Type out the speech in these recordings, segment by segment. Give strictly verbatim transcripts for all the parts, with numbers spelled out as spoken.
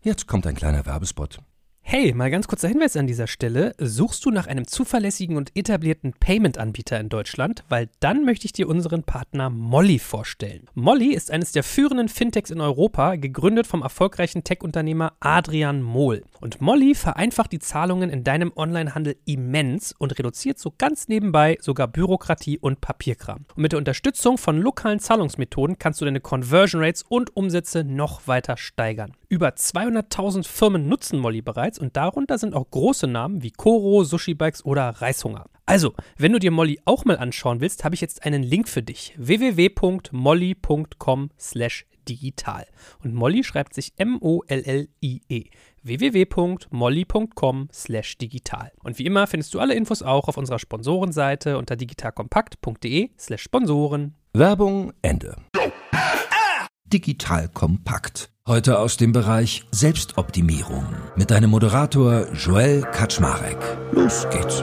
Jetzt kommt ein kleiner Werbespot. Hey, mal ganz kurzer Hinweis an dieser Stelle. Suchst du nach einem zuverlässigen und etablierten Payment-Anbieter in Deutschland? Weil dann möchte ich dir unseren Partner Molly vorstellen. Molly ist eines der führenden Fintechs in Europa, gegründet vom erfolgreichen Tech-Unternehmer Adrian Mohl. Und Molly vereinfacht die Zahlungen in deinem Onlinehandel immens und reduziert so ganz nebenbei sogar Bürokratie und Papierkram. Und mit der Unterstützung von lokalen Zahlungsmethoden kannst du deine Conversion Rates und Umsätze noch weiter steigern. Über zweihunderttausend Firmen nutzen Molly bereits und darunter sind auch große Namen wie Koro, Sushi Bikes oder Reishunger. Also, wenn du dir Molly auch mal anschauen willst, habe ich jetzt einen Link für dich. w w w punkt molly punkt com slash digital. Und Molly schreibt sich M O L L I E. w w w punkt molly punkt com slash digital. Und wie immer findest du alle Infos auch auf unserer Sponsorenseite unter digitalkompakt punkt de slash Sponsoren. Werbung Ende. Digital Kompakt. Heute aus dem Bereich Selbstoptimierung mit deinem Moderator Joel Kaczmarek. Los geht's.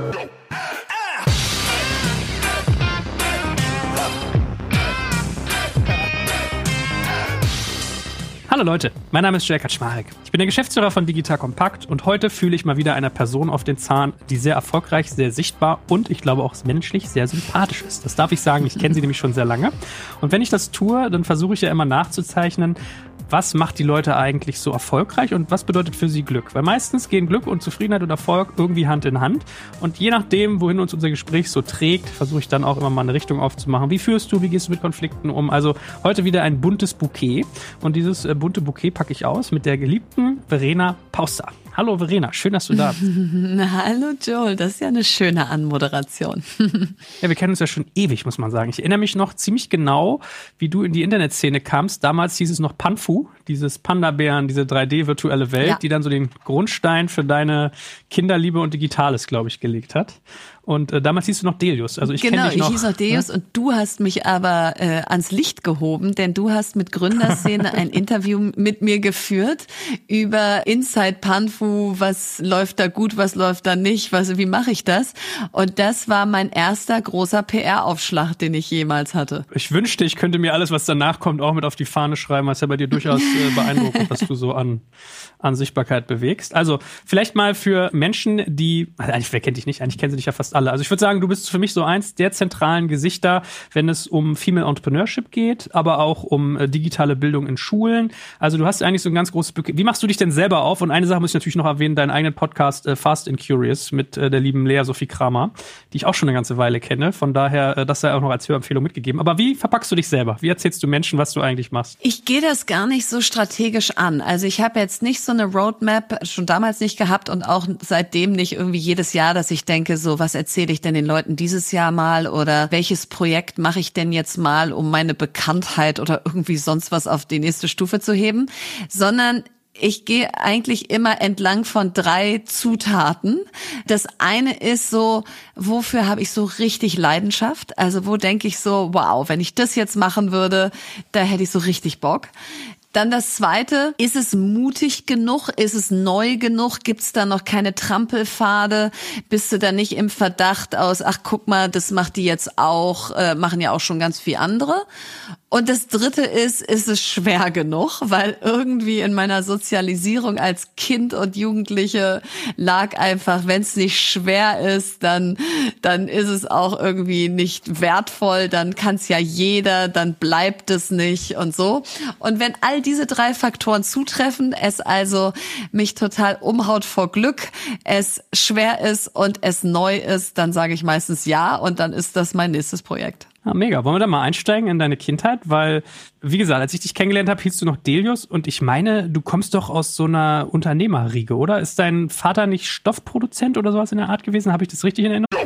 Hallo Leute, mein Name ist Joel Kaczmarek. Ich bin der Geschäftsführer von Digital Kompakt und heute fühle ich mal wieder einer Person auf den Zahn, die sehr erfolgreich, sehr sichtbar und ich glaube auch menschlich sehr sympathisch ist. Das darf ich sagen, ich kenne sie nämlich schon sehr lange. Und wenn ich das tue, dann versuche ich ja immer nachzuzeichnen, was macht die Leute eigentlich so erfolgreich und was bedeutet für sie Glück? Weil meistens gehen Glück und Zufriedenheit und Erfolg irgendwie Hand in Hand. Und je nachdem, wohin uns unser Gespräch so trägt, versuche ich dann auch immer mal eine Richtung aufzumachen. Wie führst du, wie gehst du mit Konflikten um? Also heute wieder ein buntes Bouquet. Und dieses äh, bunte Bouquet packe ich aus mit der geliebten Verena Pauster. Hallo Verena, schön, dass du da bist. Hallo Joel, das ist ja eine schöne Anmoderation. Ja, wir kennen uns ja schon ewig, muss man sagen. Ich erinnere mich noch ziemlich genau, wie du in die Internetszene kamst. Damals hieß es noch Panfu, dieses Panda-Bären, diese drei D-virtuelle Welt, ja, die dann so den Grundstein für deine Kinderliebe und Digitales, glaube ich, gelegt hat. Und äh, damals hieß du noch Delius. Also ich genau, kenn dich noch, ich hieß noch Delius, ne? Und du hast mich aber äh, ans Licht gehoben, denn du hast mit Gründerszene ein Interview mit mir geführt über Inside Panfu, was läuft da gut, was läuft da nicht, was, wie mache ich das? Und das war mein erster großer P R-Aufschlag, den ich jemals hatte. Ich wünschte, ich könnte mir alles, was danach kommt, auch mit auf die Fahne schreiben, was ja bei dir durchaus äh, beeindruckend, was du so an, an Sichtbarkeit bewegst. Also vielleicht mal für Menschen, die, also eigentlich, wer kennt dich nicht? Eigentlich kennen sie dich ja fast alle. Also ich würde sagen, du bist für mich so eins der zentralen Gesichter, wenn es um Female Entrepreneurship geht, aber auch um äh, digitale Bildung in Schulen. Also du hast eigentlich so ein ganz großes Bouquet. Wie machst du dich denn selber auf? Und eine Sache muss ich natürlich noch erwähnen, deinen eigenen Podcast äh, Fast and Curious mit äh, der lieben Lea Sophie Kramer, die ich auch schon eine ganze Weile kenne. Von daher, äh, das sei auch noch als Hörempfehlung mitgegeben. Aber wie verpackst du dich selber? Wie erzählst du Menschen, was du eigentlich machst? Ich gehe das gar nicht so strategisch an. Also ich habe jetzt nicht so eine Roadmap, schon damals nicht gehabt und auch seitdem nicht irgendwie jedes Jahr, dass ich denke, so was erzähle ich denn den Leuten dieses Jahr mal oder welches Projekt mache ich denn jetzt mal, um meine Bekanntheit oder irgendwie sonst was auf die nächste Stufe zu heben, sondern ich gehe eigentlich immer entlang von drei Zutaten. Das eine ist so, wofür habe ich so richtig Leidenschaft? Also wo denke ich so, wow, wenn ich das jetzt machen würde, da hätte ich so richtig Bock. Dann das Zweite, ist es mutig genug? Ist es neu genug? Gibt es da noch keine Trampelpfade? Bist du da nicht im Verdacht aus, ach guck mal, das macht die jetzt auch, äh, machen ja auch schon ganz viel andere. Und das Dritte ist, ist es schwer genug? Weil irgendwie in meiner Sozialisierung als Kind und Jugendliche lag einfach, wenn es nicht schwer ist, dann, dann ist es auch irgendwie nicht wertvoll, dann kann es ja jeder, dann bleibt es nicht und so. Und wenn all diese drei Faktoren zutreffen, es also mich total umhaut vor Glück, es schwer ist und es neu ist, dann sage ich meistens ja und dann ist das mein nächstes Projekt. Ah, mega. Wollen wir da mal einsteigen in deine Kindheit? Weil, wie gesagt, als ich dich kennengelernt habe, hieß du noch Delius und ich meine, du kommst doch aus so einer Unternehmerriege, oder? Ist dein Vater nicht Stoffproduzent oder sowas in der Art gewesen? Habe ich das richtig in Erinnerung?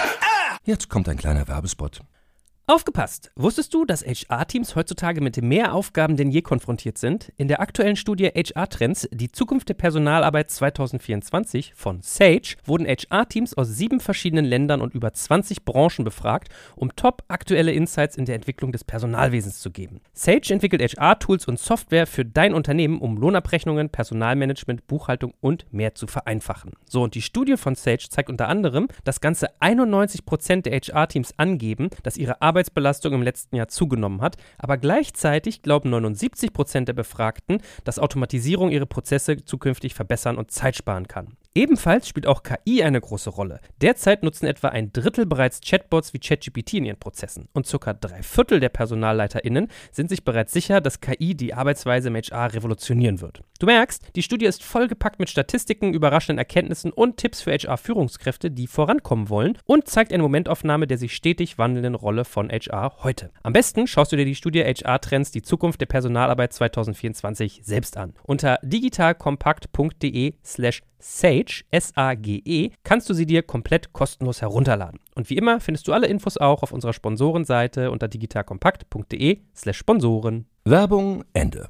Jetzt kommt ein kleiner Werbespot. Aufgepasst! Wusstest du, dass H R-Teams heutzutage mit mehr Aufgaben denn je konfrontiert sind? In der aktuellen Studie H R-Trends, die Zukunft der Personalarbeit zwanzig vierundzwanzig von Sage, wurden H R-Teams aus sieben verschiedenen Ländern und über zwanzig Branchen befragt, um top aktuelle Insights in der Entwicklung des Personalwesens zu geben. Sage entwickelt H R-Tools und Software für dein Unternehmen, um Lohnabrechnungen, Personalmanagement, Buchhaltung und mehr zu vereinfachen. So, und die Studie von Sage zeigt unter anderem, dass ganze einundneunzig Prozent der H R-Teams angeben, dass ihre Arbeit Arbeitsbelastung im letzten Jahr zugenommen hat, aber gleichzeitig glauben neunundsiebzig Prozent der Befragten, dass Automatisierung ihre Prozesse zukünftig verbessern und Zeit sparen kann. Ebenfalls spielt auch K I eine große Rolle. Derzeit nutzen etwa ein Drittel bereits Chatbots wie ChatGPT in ihren Prozessen und circa drei Viertel der PersonalleiterInnen sind sich bereits sicher, dass K I die Arbeitsweise im H R revolutionieren wird. Du merkst, die Studie ist vollgepackt mit Statistiken, überraschenden Erkenntnissen und Tipps für H R-Führungskräfte, die vorankommen wollen und zeigt eine Momentaufnahme der sich stetig wandelnden Rolle von H R heute. Am besten schaust du dir die Studie H R-Trends, die Zukunft der Personalarbeit zwanzig vierundzwanzig selbst an. Unter digitalkompakt.de slash Sage, S A G E, kannst du sie dir komplett kostenlos herunterladen. Und wie immer findest du alle Infos auch auf unserer Sponsorenseite unter digitalkompakt.de slash Sponsoren. Werbung Ende.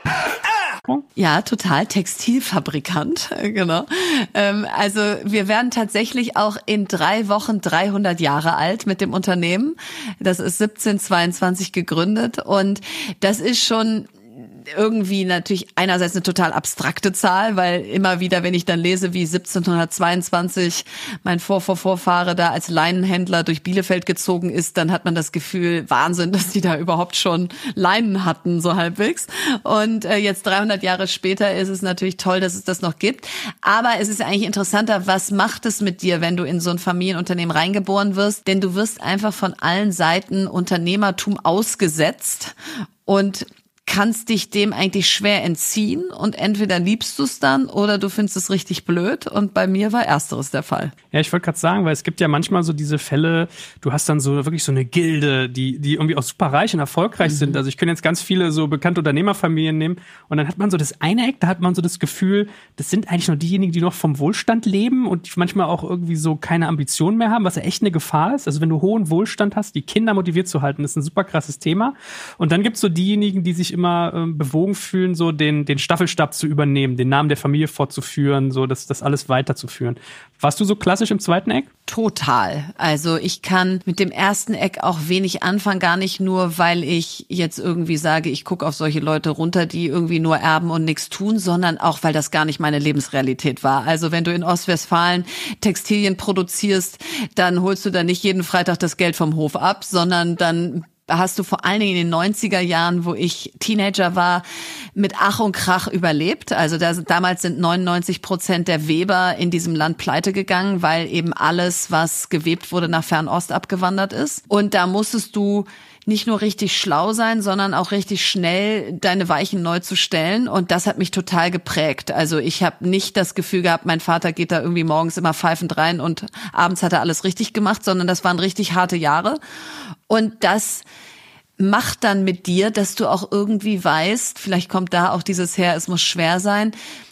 Ja, total. Textilfabrikant, genau. Ähm, also wir werden tatsächlich auch in drei Wochen dreihundert Jahre alt mit dem Unternehmen. Das ist siebzehnhundertzweiundzwanzig gegründet und das ist schon irgendwie natürlich einerseits eine total abstrakte Zahl, weil immer wieder, wenn ich dann lese, wie siebzehnhundertzweiundzwanzig mein Vorvorvorfahre da als Leinenhändler durch Bielefeld gezogen ist, dann hat man das Gefühl, Wahnsinn, dass die da überhaupt schon Leinen hatten, so halbwegs. Und äh, jetzt dreihundert Jahre später ist es natürlich toll, dass es das noch gibt. Aber es ist eigentlich interessanter, was macht es mit dir, wenn du in so ein Familienunternehmen reingeboren wirst? Denn du wirst einfach von allen Seiten Unternehmertum ausgesetzt und kannst dich dem eigentlich schwer entziehen und entweder liebst du es dann oder du findest es richtig blöd und bei mir war ersteres der Fall. Ja, ich wollte gerade sagen, weil es gibt ja manchmal so diese Fälle, du hast dann so wirklich so eine Gilde, die die irgendwie auch super reich und erfolgreich mhm. sind. Also ich könnte jetzt ganz viele so bekannte Unternehmerfamilien nehmen und dann hat man so das eine Eck, da hat man so das Gefühl, das sind eigentlich nur diejenigen, die noch vom Wohlstand leben und manchmal auch irgendwie so keine Ambitionen mehr haben, was ja echt eine Gefahr ist. Also wenn du hohen Wohlstand hast, die Kinder motiviert zu halten, das ist ein super krasses Thema. Und dann gibt's so diejenigen, die sich immer äh, bewogen fühlen, so den den Staffelstab zu übernehmen, den Namen der Familie fortzuführen, so das das alles weiterzuführen. Warst du so klassisch im zweiten Eck? Total. Also ich kann mit dem ersten Eck auch wenig anfangen, gar nicht nur, weil ich jetzt irgendwie sage, ich gucke auf solche Leute runter, die irgendwie nur erben und nichts tun, sondern auch, weil das gar nicht meine Lebensrealität war. Also wenn du in Ostwestfalen Textilien produzierst, dann holst du da nicht jeden Freitag das Geld vom Hof ab, sondern dann hast du vor allen Dingen in den neunziger Jahren, wo ich Teenager war, mit Ach und Krach überlebt. Also da, damals sind neunundneunzig Prozent der Weber in diesem Land pleite gegangen, weil eben alles, was gewebt wurde, nach Fernost abgewandert ist. Und da musstest du nicht nur richtig schlau sein, sondern auch richtig schnell deine Weichen neu zu stellen. Und das hat mich total geprägt. Also ich habe nicht das Gefühl gehabt, mein Vater geht da irgendwie morgens immer pfeifend rein und abends hat er alles richtig gemacht, sondern das waren richtig harte Jahre. Und das macht dann mit dir, dass du auch irgendwie weißt, vielleicht kommt da auch dieses her, es muss schwer sein.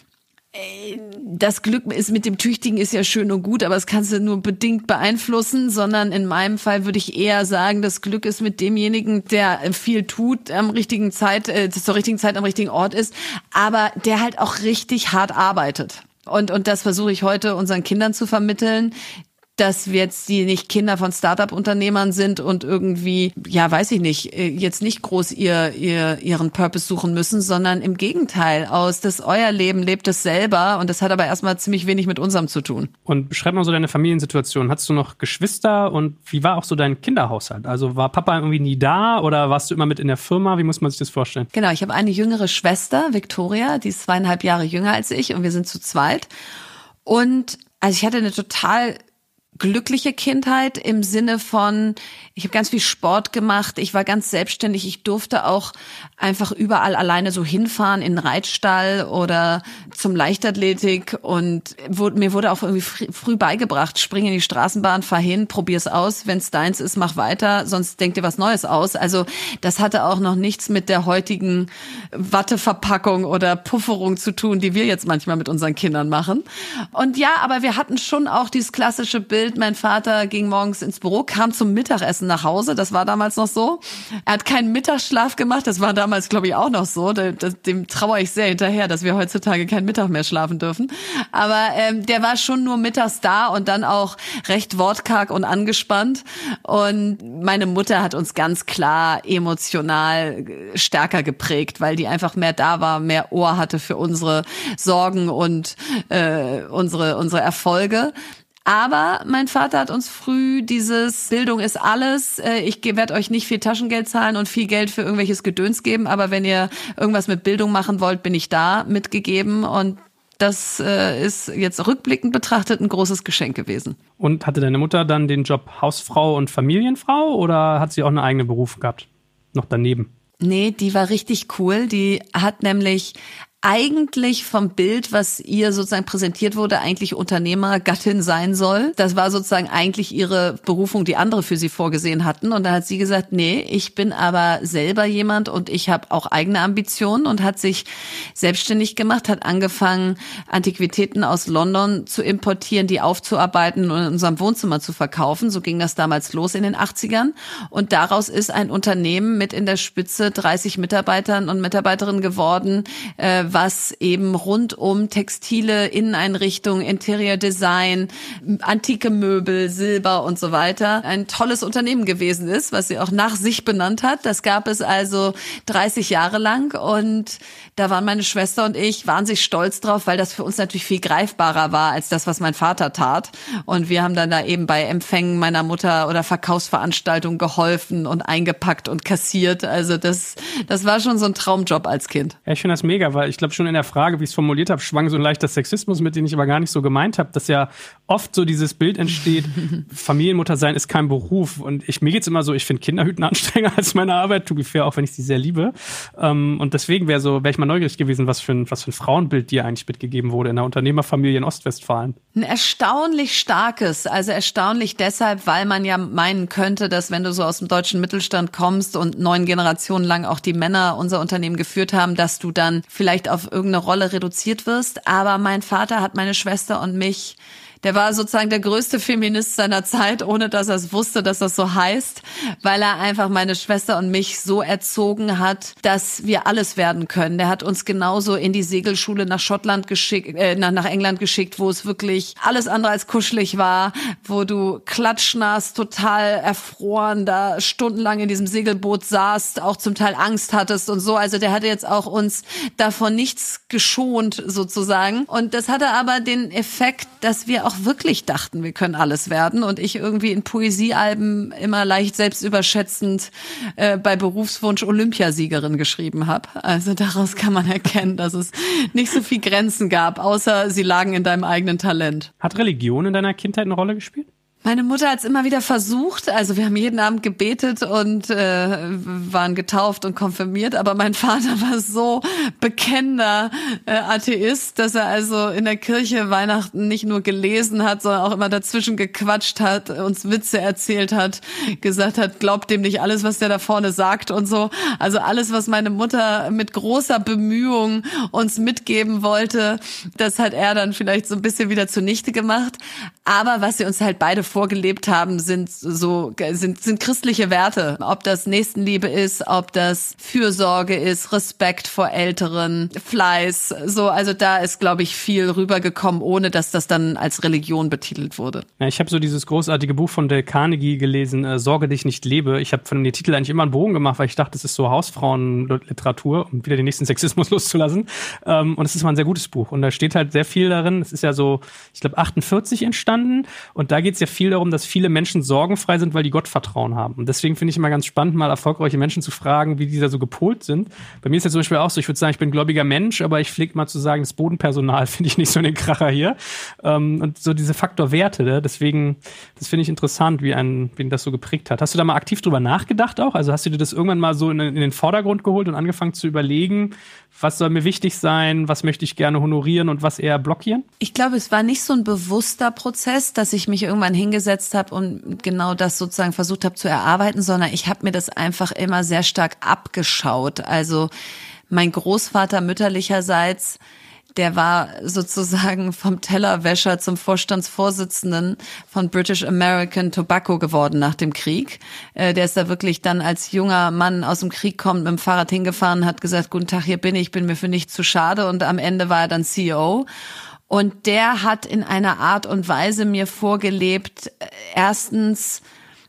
Das Glück ist mit dem Tüchtigen ist ja schön und gut, aber das kannst du nur bedingt beeinflussen, sondern in meinem Fall würde ich eher sagen, das Glück ist mit demjenigen, der viel tut, am richtigen Zeit, äh, zur richtigen Zeit am richtigen Ort ist, aber der halt auch richtig hart arbeitet. Und, und das versuche ich heute unseren Kindern zu vermitteln, dass wir jetzt die nicht Kinder von Start-up-Unternehmern sind und irgendwie, ja, weiß ich nicht, jetzt nicht groß ihr, ihr ihren Purpose suchen müssen, sondern im Gegenteil aus, dass euer Leben lebt es selber und das hat aber erstmal ziemlich wenig mit unserem zu tun. Und beschreib mal so deine Familiensituation. Hattest du noch Geschwister und wie war auch so dein Kinderhaushalt? Also war Papa irgendwie nie da oder warst du immer mit in der Firma? Wie muss man sich das vorstellen? Genau, ich habe eine jüngere Schwester, Victoria, die ist zweieinhalb Jahre jünger als ich und wir sind zu zweit. Und also ich hatte eine total glückliche Kindheit im Sinne von, ich habe ganz viel Sport gemacht, ich war ganz selbstständig, ich durfte auch einfach überall alleine so hinfahren in den Reitstall oder zum Leichtathletik und wurde, mir wurde auch irgendwie früh, früh beigebracht, spring in die Straßenbahn, fahr hin, probier's aus, wenn's deins ist, mach weiter, sonst denk dir was Neues aus. Also das hatte auch noch nichts mit der heutigen Watteverpackung oder Pufferung zu tun, die wir jetzt manchmal mit unseren Kindern machen. Und ja, aber wir hatten schon auch dieses klassische Bild, mein Vater ging morgens ins Büro, kam zum Mittagessen nach Hause, das war damals noch so. Er hat keinen Mittagsschlaf gemacht, das war damals, glaube ich, auch noch so. Dem, dem trauere ich sehr hinterher, dass wir heutzutage keinen Mittag mehr schlafen dürfen. Aber ähm, der war schon nur mittags da und dann auch recht wortkarg und angespannt. Und meine Mutter hat uns ganz klar emotional stärker geprägt, weil die einfach mehr da war, mehr Ohr hatte für unsere Sorgen und äh, unsere unsere Erfolge. Aber mein Vater hat uns früh dieses Bildung ist alles, ich werde euch nicht viel Taschengeld zahlen und viel Geld für irgendwelches Gedöns geben, aber wenn ihr irgendwas mit Bildung machen wollt, bin ich da, mitgegeben. Und das äh, ist jetzt rückblickend betrachtet ein großes Geschenk gewesen. Und hatte deine Mutter dann den Job Hausfrau und Familienfrau oder hat sie auch einen eigenen Beruf gehabt? Noch daneben? Nee, die war richtig cool. Die hat nämlich eigentlich vom Bild, was ihr sozusagen präsentiert wurde, eigentlich Unternehmergattin sein soll. Das war sozusagen eigentlich ihre Berufung, die andere für sie vorgesehen hatten. Und da hat sie gesagt, nee, ich bin aber selber jemand und ich habe auch eigene Ambitionen und hat sich selbstständig gemacht, hat angefangen, Antiquitäten aus London zu importieren, die aufzuarbeiten und in unserem Wohnzimmer zu verkaufen. So ging das damals los in den achtzigern. Und daraus ist ein Unternehmen mit in der Spitze dreißig Mitarbeitern und Mitarbeiterinnen geworden, äh, was eben rund um Textile, Inneneinrichtung, Interior Design, antike Möbel, Silber und so weiter ein tolles Unternehmen gewesen ist, was sie auch nach sich benannt hat. Das gab es also dreißig Jahre lang und da waren meine Schwester und ich wahnsinnig stolz drauf, weil das für uns natürlich viel greifbarer war als das, was mein Vater tat. Und wir haben dann da eben bei Empfängen meiner Mutter oder Verkaufsveranstaltungen geholfen und eingepackt und kassiert. Also das, das war schon so ein Traumjob als Kind. Ja, ich finde das mega, weil ich glaube schon in der Frage, wie ich es formuliert habe, schwang so ein leichter Sexismus mit, den ich aber gar nicht so gemeint habe, dass ja oft so dieses Bild entsteht, Familienmutter sein ist kein Beruf. Und ich, mir geht's immer so, ich finde Kinderhüten anstrengender als meine Arbeit, to be fair, auch wenn ich sie sehr liebe. Ähm, und deswegen wäre so, wäre ich mal neugierig gewesen, was für ein, was für ein Frauenbild dir eigentlich mitgegeben wurde in der Unternehmerfamilie in Ostwestfalen. Ein erstaunlich starkes, also erstaunlich deshalb, weil man ja meinen könnte, dass wenn du so aus dem deutschen Mittelstand kommst und neun Generationen lang auch die Männer unser Unternehmen geführt haben, dass du dann vielleicht auf irgendeine Rolle reduziert wirst. Aber mein Vater hat meine Schwester und mich, der war sozusagen der größte Feminist seiner Zeit, ohne dass er es wusste, dass das so heißt, weil er einfach meine Schwester und mich so erzogen hat, dass wir alles werden können. Der hat uns genauso in die Segelschule nach Schottland geschickt, äh, nach, nach England geschickt, wo es wirklich alles andere als kuschelig war, wo du klatschnass, total erfroren, da stundenlang in diesem Segelboot saßt, auch zum Teil Angst hattest und so. Also der hatte jetzt auch uns davon nichts geschont sozusagen. Und das hatte aber den Effekt, dass wir auch wirklich dachten, wir können alles werden und ich irgendwie in Poesiealben immer leicht selbstüberschätzend äh, bei Berufswunsch Olympiasiegerin geschrieben habe. Also daraus kann man erkennen, dass es nicht so viel Grenzen gab, außer sie lagen in deinem eigenen Talent. Hat Religion in deiner Kindheit eine Rolle gespielt? Meine Mutter hat es immer wieder versucht, also wir haben jeden Abend gebetet und äh, waren getauft und konfirmiert, aber mein Vater war so bekennender äh, Atheist, dass er also in der Kirche Weihnachten nicht nur gelesen hat, sondern auch immer dazwischen gequatscht hat, uns Witze erzählt hat, gesagt hat, glaubt dem nicht alles, was der da vorne sagt und so. Also alles, was meine Mutter mit großer Bemühung uns mitgeben wollte, das hat er dann vielleicht so ein bisschen wieder zunichte gemacht. Aber was sie uns halt beide vorgelebt haben, sind so sind sind christliche Werte. Ob das Nächstenliebe ist, ob das Fürsorge ist, Respekt vor Älteren, Fleiß. So, also da ist, glaube ich, viel rübergekommen, ohne dass das dann als Religion betitelt wurde. Ja, ich habe so dieses großartige Buch von Dale Carnegie gelesen, äh, Sorge dich nicht lebe. Ich habe von dem Titel eigentlich immer einen Bogen gemacht, weil ich dachte, das ist so Hausfrauenliteratur, um wieder den nächsten Sexismus loszulassen. Ähm, und es ist mal ein sehr gutes Buch. Und da steht halt sehr viel darin. Es ist ja so, ich glaube, achtundvierzig entstanden. Und da geht es ja viel darum, dass viele Menschen sorgenfrei sind, weil die Gottvertrauen haben. Und deswegen finde ich immer ganz spannend, mal erfolgreiche Menschen zu fragen, wie die da so gepolt sind. Bei mir ist ja zum Beispiel auch so, ich würde sagen, ich bin ein gläubiger Mensch, aber ich pflege mal zu sagen, das Bodenpersonal finde ich nicht so den Kracher hier. Und so diese Faktor Werte, ne? Deswegen, das finde ich interessant, wie ein, wen das so geprägt hat. Hast du da mal aktiv drüber nachgedacht auch? Also hast du dir das irgendwann mal so in, in den Vordergrund geholt und angefangen zu überlegen, was soll mir wichtig sein, was möchte ich gerne honorieren und was eher blockieren? Ich glaube, es war nicht so ein bewusster Prozess, dass ich mich irgendwann hingesetzt habe und genau das sozusagen versucht habe zu erarbeiten, sondern ich habe mir das einfach immer sehr stark abgeschaut. Also mein Großvater mütterlicherseits, der war sozusagen vom Tellerwäscher zum Vorstandsvorsitzenden von British American Tobacco geworden nach dem Krieg. Der ist da wirklich dann als junger Mann aus dem Krieg kommend mit dem Fahrrad hingefahren, hat gesagt, guten Tag, hier bin ich, bin mir für nichts zu schade, und am Ende war er dann C E O. Und der hat in einer Art und Weise mir vorgelebt, erstens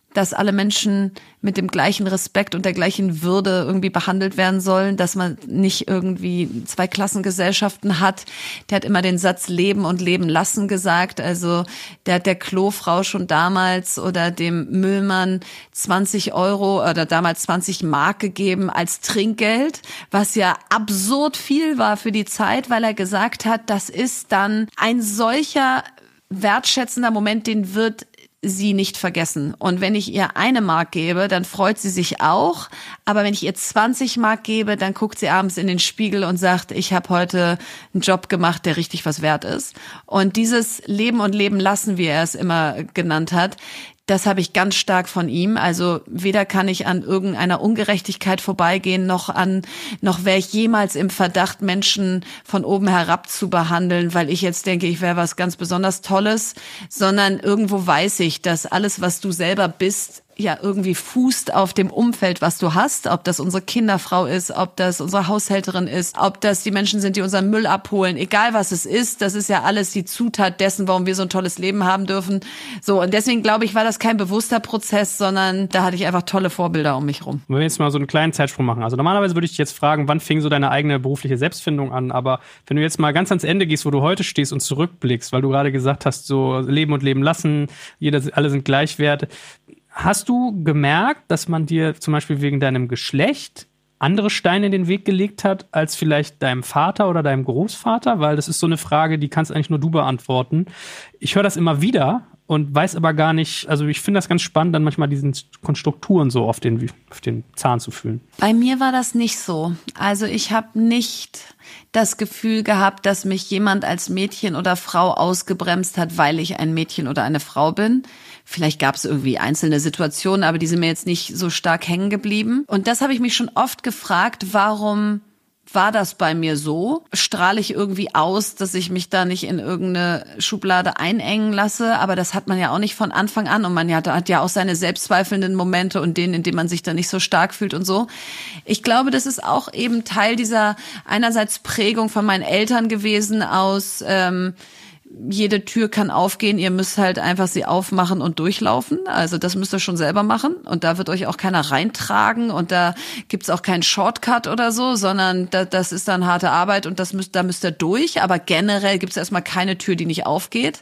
dass alle Menschen mit dem gleichen Respekt und der gleichen Würde irgendwie behandelt werden sollen, dass man nicht irgendwie zwei Klassengesellschaften hat. Der hat immer den Satz Leben und Leben lassen gesagt. Also der hat der Klofrau schon damals oder dem Müllmann zwanzig Euro oder damals zwanzig Mark gegeben als Trinkgeld, was ja absurd viel war für die Zeit, weil er gesagt hat, das ist dann ein solcher wertschätzender Moment, den wird sie nicht vergessen. Und wenn ich ihr eine Mark gebe, dann freut sie sich auch. Aber wenn ich ihr zwanzig Mark gebe, dann guckt sie abends in den Spiegel und sagt, ich habe heute einen Job gemacht, der richtig was wert ist. Und dieses Leben und Leben lassen, wie er es immer genannt hat, das habe ich ganz stark von ihm. Also weder kann ich an irgendeiner Ungerechtigkeit vorbeigehen, noch an, noch wäre ich jemals im Verdacht, Menschen von oben herab zu behandeln, weil ich jetzt denke, ich wäre was ganz besonders Tolles, sondern irgendwo weiß ich, dass alles, was du selber bist, ja irgendwie fußt auf dem Umfeld, was du hast, ob das unsere Kinderfrau ist, ob das unsere Haushälterin ist, ob das die Menschen sind, die unseren Müll abholen, egal was es ist, das ist ja alles die Zutat dessen, warum wir so ein tolles Leben haben dürfen. So, und deswegen glaube ich, war das kein bewusster Prozess, sondern da hatte ich einfach tolle Vorbilder um mich rum. Wenn wir jetzt mal so einen kleinen Zeitsprung machen, also normalerweise würde ich dich jetzt fragen, wann fing so deine eigene berufliche Selbstfindung an, aber wenn du jetzt mal ganz ans Ende gehst, wo du heute stehst und zurückblickst, weil du gerade gesagt hast, so Leben und Leben lassen, jeder, alle sind gleichwert. Hast du gemerkt, dass man dir zum Beispiel wegen deinem Geschlecht andere Steine in den Weg gelegt hat, als vielleicht deinem Vater oder deinem Großvater? Weil das ist so eine Frage, die kannst eigentlich nur du beantworten. Ich höre das immer wieder und weiß aber gar nicht, also ich finde das ganz spannend, dann manchmal diesen Strukturen so auf den, auf den Zahn zu fühlen. Bei mir war das nicht so. Also ich habe nicht das Gefühl gehabt, dass mich jemand als Mädchen oder Frau ausgebremst hat, weil ich ein Mädchen oder eine Frau bin. Vielleicht gab es irgendwie einzelne Situationen, aber die sind mir jetzt nicht so stark hängen geblieben. Und das habe ich mich schon oft gefragt, warum war das bei mir so? Strahle ich irgendwie aus, dass ich mich da nicht in irgendeine Schublade einengen lasse? Aber das hat man ja auch nicht von Anfang an. Und man hat, hat ja auch seine selbstzweifelnden Momente und denen, in denen man sich da nicht so stark fühlt und so. Ich glaube, das ist auch eben Teil dieser einerseits Prägung von meinen Eltern gewesen aus ähm, jede Tür kann aufgehen, ihr müsst halt einfach sie aufmachen und durchlaufen. Also das müsst ihr schon selber machen und da wird euch auch keiner reintragen und da gibt's auch keinen Shortcut oder so, sondern da, das ist dann harte Arbeit und das müsst, da müsst ihr durch. Aber generell gibt's erstmal keine Tür, die nicht aufgeht.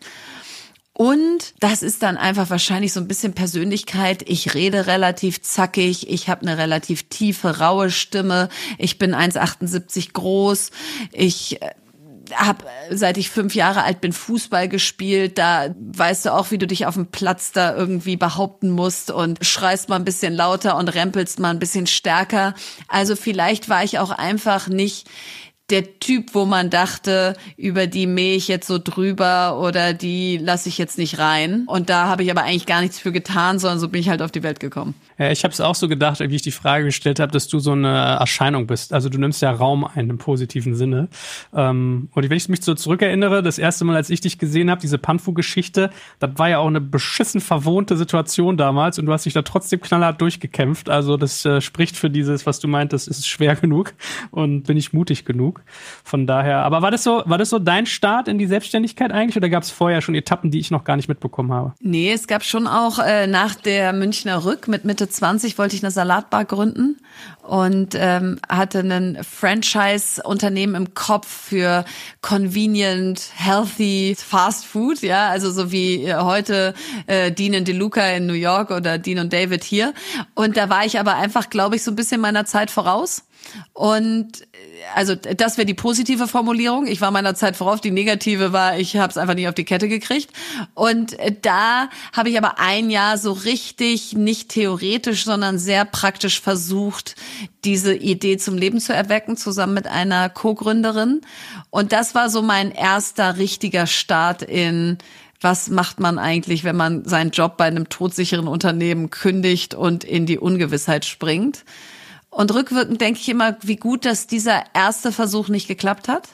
Und das ist dann einfach wahrscheinlich so ein bisschen Persönlichkeit. Ich rede relativ zackig, ich habe eine relativ tiefe, raue Stimme, ich bin eins Komma achtundsiebzig groß, ich habe, seit ich fünf Jahre alt bin, Fußball gespielt. Da weißt du auch, wie du dich auf dem Platz da irgendwie behaupten musst und schreist mal ein bisschen lauter und rempelst mal ein bisschen stärker. Also vielleicht war ich auch einfach nicht der Typ, wo man dachte, über die mähe ich jetzt so drüber oder die lasse ich jetzt nicht rein. Und da habe ich aber eigentlich gar nichts für getan, sondern so bin ich halt auf die Welt gekommen. Ja, ich habe es auch so gedacht, wie ich die Frage gestellt habe, dass du so eine Erscheinung bist. Also du nimmst ja Raum ein im positiven Sinne. Und wenn ich mich so zurückerinnere, das erste Mal, als ich dich gesehen habe, diese Panfu-Geschichte, das war ja auch eine beschissen verwohnte Situation damals und du hast dich da trotzdem knallhart durchgekämpft. Also das äh, spricht für dieses, was du meintest, ist es schwer genug und bin ich mutig genug. Von daher, aber war das so, war das so dein Start in die Selbstständigkeit eigentlich oder gab es vorher schon Etappen, die ich noch gar nicht mitbekommen habe? Nee, es gab schon auch äh, nach der Münchner Rück mit Mitte zwanzig wollte ich eine Salatbar gründen und ähm, hatte ein Franchise-Unternehmen im Kopf für convenient, healthy Fast Food, ja, also so wie heute äh, Dean und DeLuca in New York oder Dean und David hier. Und da war ich aber einfach, glaube ich, so ein bisschen meiner Zeit voraus. Und also das wäre die positive Formulierung. Ich war meiner Zeit voraus. Die negative war, ich habe es einfach nicht auf die Kette gekriegt. Und da habe ich aber ein Jahr so richtig, nicht theoretisch, sondern sehr praktisch versucht, diese Idee zum Leben zu erwecken, zusammen mit einer Co-Gründerin. Und das war so mein erster richtiger Start in: Was macht man eigentlich, wenn man seinen Job bei einem todsicheren Unternehmen kündigt und in die Ungewissheit springt? Und rückwirkend denke ich immer, wie gut, dass dieser erste Versuch nicht geklappt hat.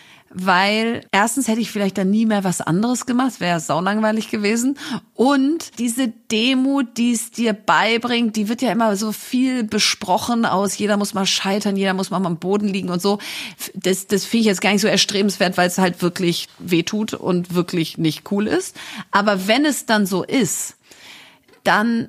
Weil erstens hätte ich vielleicht dann nie mehr was anderes gemacht, wäre saulangweilig gewesen. Und diese Demut, die es dir beibringt, die wird ja immer so viel besprochen aus, jeder muss mal scheitern, jeder muss mal am Boden liegen und so. Das, das finde ich jetzt gar nicht so erstrebenswert, weil es halt wirklich wehtut und wirklich nicht cool ist. Aber wenn es dann so ist, dann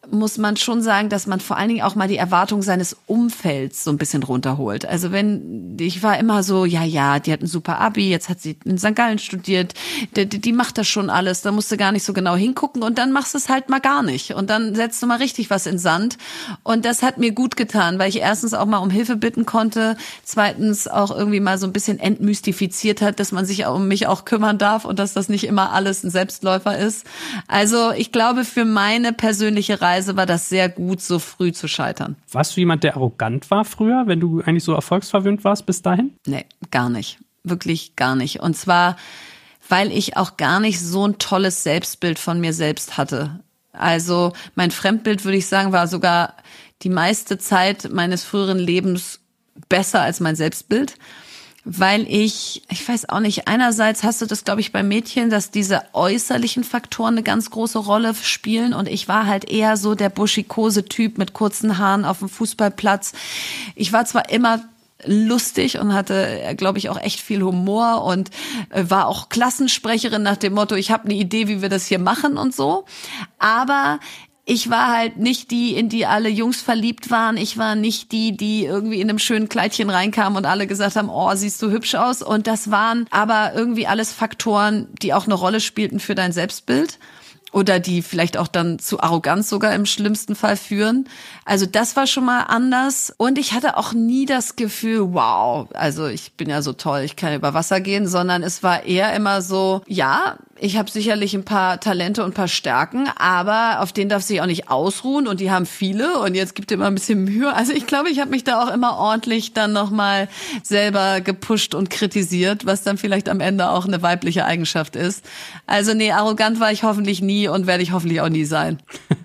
muss man schon sagen, dass man vor allen Dingen auch mal die Erwartung seines Umfelds so ein bisschen runterholt. Also wenn, ich war immer so, ja, ja, die hat ein super Abi, jetzt hat sie in Sankt Gallen studiert, die, die macht das schon alles, da musst du gar nicht so genau hingucken und dann machst du es halt mal gar nicht. Und dann setzt du mal richtig was in Sand. Und das hat mir gut getan, weil ich erstens auch mal um Hilfe bitten konnte, zweitens auch irgendwie mal so ein bisschen entmystifiziert hat, dass man sich um mich auch kümmern darf und dass das nicht immer alles ein Selbstläufer ist. Also ich glaube, für meine persönliche Reise war das sehr gut, so früh zu scheitern. Warst du jemand, der arrogant war früher, wenn du eigentlich so erfolgsverwöhnt warst bis dahin? Nee, gar nicht. Wirklich gar nicht. Und zwar, weil ich auch gar nicht so ein tolles Selbstbild von mir selbst hatte. Also mein Fremdbild, würde ich sagen, war sogar die meiste Zeit meines früheren Lebens besser als mein Selbstbild. Weil ich, ich weiß auch nicht, einerseits hast du das, glaube ich, bei Mädchen, dass diese äußerlichen Faktoren eine ganz große Rolle spielen und ich war halt eher so der buschikose Typ mit kurzen Haaren auf dem Fußballplatz. Ich war zwar immer lustig und hatte, glaube ich, auch echt viel Humor und war auch Klassensprecherin nach dem Motto, ich habe eine Idee, wie wir das hier machen und so, aber ich war halt nicht die, in die alle Jungs verliebt waren. Ich war nicht die, die irgendwie in einem schönen Kleidchen reinkam und alle gesagt haben, oh, siehst du hübsch aus. Und das waren aber irgendwie alles Faktoren, die auch eine Rolle spielten für dein Selbstbild. Oder die vielleicht auch dann zu Arroganz sogar im schlimmsten Fall führen. Also das war schon mal anders. Und ich hatte auch nie das Gefühl, wow, also ich bin ja so toll, ich kann über Wasser gehen, sondern es war eher immer so, ja, ich habe sicherlich ein paar Talente und ein paar Stärken, aber auf denen darf sich auch nicht ausruhen und die haben viele und jetzt gibt ihr immer ein bisschen Mühe. Also ich glaube, ich habe mich da auch immer ordentlich dann nochmal selber gepusht und kritisiert, was dann vielleicht am Ende auch eine weibliche Eigenschaft ist. Also nee, arrogant war ich hoffentlich nie und werde ich hoffentlich auch nie sein.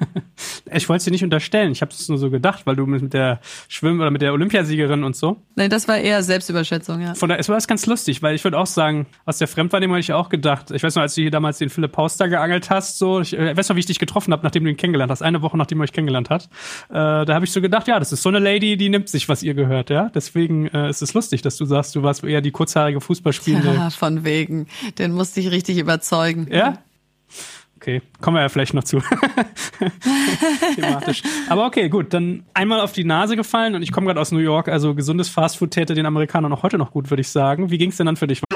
Ich wollte es dir nicht unterstellen. Ich habe es nur so gedacht, weil du mit der Schwimm- oder mit der Olympiasiegerin und so. Nein, das war eher Selbstüberschätzung, ja. Von daher, es war das ganz lustig, weil ich würde auch sagen, aus der Fremdwahrnehmung habe ich auch gedacht. Ich weiß noch, als du hier damals den Philipp Pauster geangelt hast, so, ich äh, weiß noch, wie ich dich getroffen habe, nachdem du ihn kennengelernt hast, eine Woche nachdem du euch kennengelernt hast. Äh, da habe ich so gedacht, ja, das ist so eine Lady, die nimmt sich, was ihr gehört, ja. Deswegen äh, ist es lustig, dass du sagst, du warst eher die kurzhaarige Fußballspielende. Ja, von wegen. Den musste ich richtig überzeugen. Ja? Okay, kommen wir ja vielleicht noch zu. Thematisch. Aber okay, gut, dann einmal auf die Nase gefallen und ich komme gerade aus New York, also gesundes Fastfood täte den Amerikanern auch heute noch gut, würde ich sagen. Wie ging's denn dann für dich?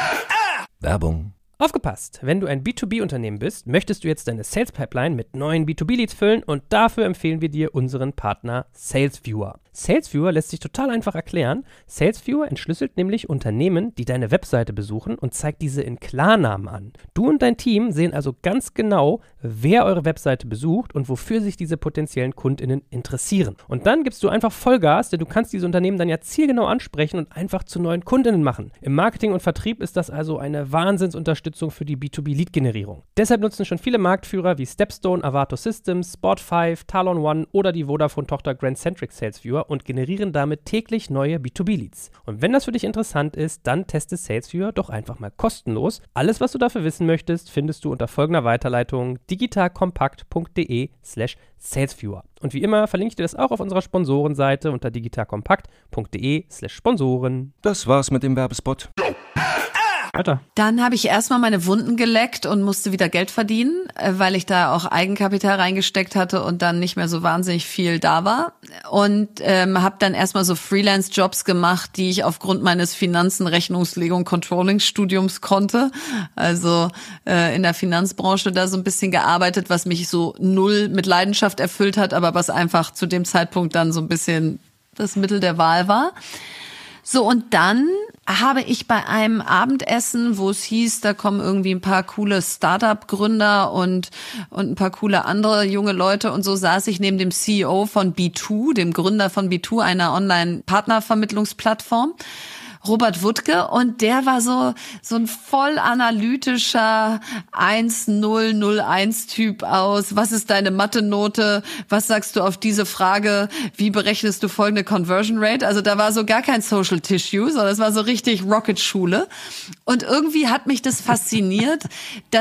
Werbung. Aufgepasst! Wenn du ein B zwei B-Unternehmen bist, möchtest du jetzt deine Sales-Pipeline mit neuen B zwei B-Leads füllen und dafür empfehlen wir dir unseren Partner SalesViewer. SalesViewer lässt sich total einfach erklären. SalesViewer entschlüsselt nämlich Unternehmen, die deine Webseite besuchen und zeigt diese in Klarnamen an. Du und dein Team sehen also ganz genau, wer eure Webseite besucht und wofür sich diese potenziellen KundInnen interessieren. Und dann gibst du einfach Vollgas, denn du kannst diese Unternehmen dann ja zielgenau ansprechen und einfach zu neuen KundInnen machen. Im Marketing und Vertrieb ist das also eine Wahnsinnsunterstützung für die B zwei B-Lead-Generierung. Deshalb nutzen schon viele Marktführer wie Stepstone, Avato Systems, Spot fünf, Talon One oder die Vodafone-Tochter Grand Centric SalesViewer und generieren damit täglich neue B zwei B-Leads. Und wenn das für dich interessant ist, dann teste SalesViewer doch einfach mal kostenlos. Alles, was du dafür wissen möchtest, findest du unter folgender Weiterleitung digitalkompakt.de slash SalesViewer. Und wie immer verlinke ich dir das auch auf unserer Sponsorenseite unter digitalkompakt.de slash Sponsoren. Das war's mit dem Werbespot. Weiter. Dann habe ich erstmal meine Wunden geleckt und musste wieder Geld verdienen, weil ich da auch Eigenkapital reingesteckt hatte und dann nicht mehr so wahnsinnig viel da war. Und ähm, habe dann erstmal so Freelance-Jobs gemacht, die ich aufgrund meines Finanzen-, Rechnungslegung-, Controlling-Studiums konnte. Also äh, in der Finanzbranche da so ein bisschen gearbeitet, was mich so null mit Leidenschaft erfüllt hat, aber was einfach zu dem Zeitpunkt dann so ein bisschen das Mittel der Wahl war. So, und dann habe ich bei einem Abendessen, wo es hieß, da kommen irgendwie ein paar coole Startup-Gründer und und ein paar coole andere junge Leute und so, saß ich neben dem C E O von B zwei, dem Gründer von B zwei, einer Online-Partnervermittlungsplattform, Robert Wuttke, und der war so so ein voll analytischer eins null null eins Typ aus. Was ist deine Mathe-Note? Was sagst du auf diese Frage? Wie berechnest du folgende Conversion Rate? Also da war so gar kein Social Tissue, sondern es war so richtig Rocket-Schule. Und irgendwie hat mich das fasziniert, dass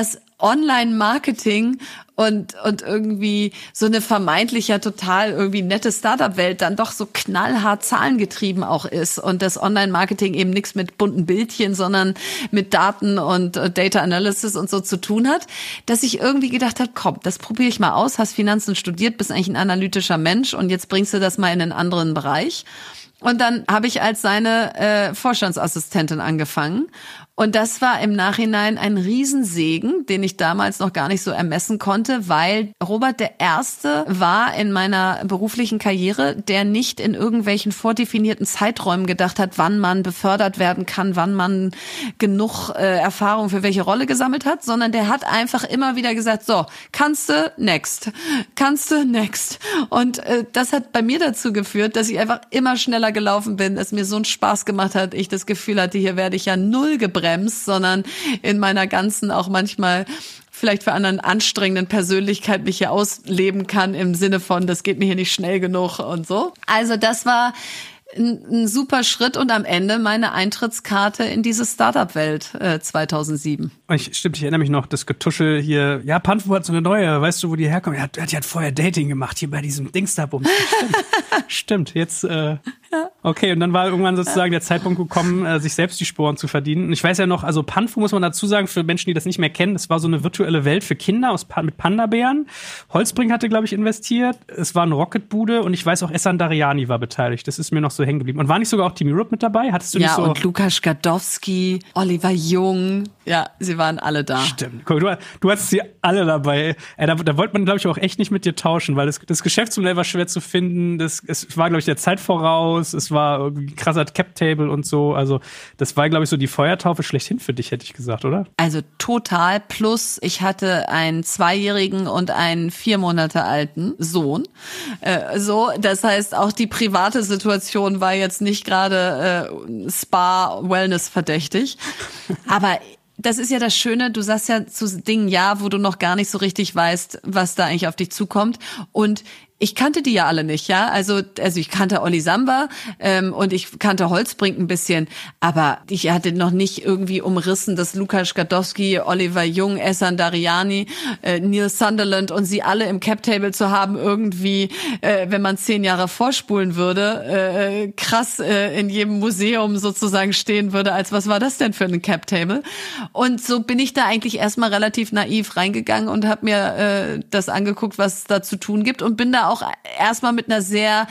Online-Marketing und und irgendwie so eine vermeintlich ja total irgendwie nette Startup-Welt dann doch so knallhart zahlengetrieben auch ist und das Online-Marketing eben nichts mit bunten Bildchen, sondern mit Daten und uh, Data Analysis und so zu tun hat, dass ich irgendwie gedacht habe, komm, das probiere ich mal aus, hast Finanzen studiert, bist eigentlich ein analytischer Mensch und jetzt bringst du das mal in einen anderen Bereich. Und dann habe ich als seine äh, Vorstandsassistentin angefangen. Und das war im Nachhinein ein Riesensegen, den ich damals noch gar nicht so ermessen konnte, weil Robert der Erste war in meiner beruflichen Karriere, der nicht in irgendwelchen vordefinierten Zeiträumen gedacht hat, wann man befördert werden kann, wann man genug äh, Erfahrung für welche Rolle gesammelt hat, sondern der hat einfach immer wieder gesagt, so, kannst du, next, kannst du, next. Und äh, das hat bei mir dazu geführt, dass ich einfach immer schneller gelaufen bin, es mir so einen Spaß gemacht hat, ich das Gefühl hatte, hier werde ich ja null gebremst, sondern in meiner ganzen auch manchmal vielleicht für anderen anstrengenden Persönlichkeit mich hier ausleben kann im Sinne von, das geht mir hier nicht schnell genug und so. Also das war ein, ein super Schritt und am Ende meine Eintrittskarte in diese Startup-Welt äh, zweitausendsieben. Ich, stimmt, ich erinnere mich noch, das Getuschel hier, ja, Panfo hat so eine neue, weißt du, wo die herkommt? Er hat, die hat vorher Dating gemacht, hier bei diesem Dingster-Bums. Stimmt, stimmt, jetzt, äh, okay, und dann war irgendwann sozusagen der Zeitpunkt gekommen, äh, sich selbst die Sporen zu verdienen. Und ich weiß ja noch, also Panfo muss man dazu sagen, für Menschen, die das nicht mehr kennen, das war so eine virtuelle Welt für Kinder aus, mit Panda-Bären. Holzbrink hatte, glaube ich, investiert. Es war eine Rocketbude und ich weiß auch, Essan Dariani war beteiligt. Das ist mir noch so hängen geblieben. Und war nicht sogar auch Team Europe mit dabei? Hattest du ja, nicht so? Ja, und Lukas Gadowski, Oliver Jung, ja, sie waren alle da. Stimmt. Guck, du, du hattest sie alle dabei. Äh, da, da wollte man, glaube ich, auch echt nicht mit dir tauschen, weil das, das Geschäftsmodell war schwer zu finden. Das, es war, glaube ich, der Zeit voraus. Es war irgendwie ein krasser Cap-Table und so. Also das war, glaube ich, so die Feuertaufe schlechthin für dich, hätte ich gesagt, oder? Also total. Plus ich hatte einen zweijährigen und einen vier Monate alten Sohn. Äh, so, das heißt, auch die private Situation war jetzt nicht gerade äh, Spa-Wellness verdächtig. Aber das ist ja das Schöne, du sagst ja zu Dingen ja, wo du noch gar nicht so richtig weißt, was da eigentlich auf dich zukommt. Und ich kannte die ja alle nicht, ja. Also, also ich kannte Olli Samba ähm, und ich kannte Holzbrink ein bisschen, aber ich hatte noch nicht irgendwie umrissen, dass Lukas Gadowski, Oliver Jung, Essan Dariani, äh, Neil Sunderland und sie alle im Cap-Table zu haben, irgendwie, äh, wenn man zehn Jahre vorspulen würde, äh, krass äh, in jedem Museum sozusagen stehen würde, als was war das denn für ein Cap-Table? Und so bin ich da eigentlich erstmal relativ naiv reingegangen und habe mir äh, das angeguckt, was es da zu tun gibt und bin da auch erstmal mit einer sehr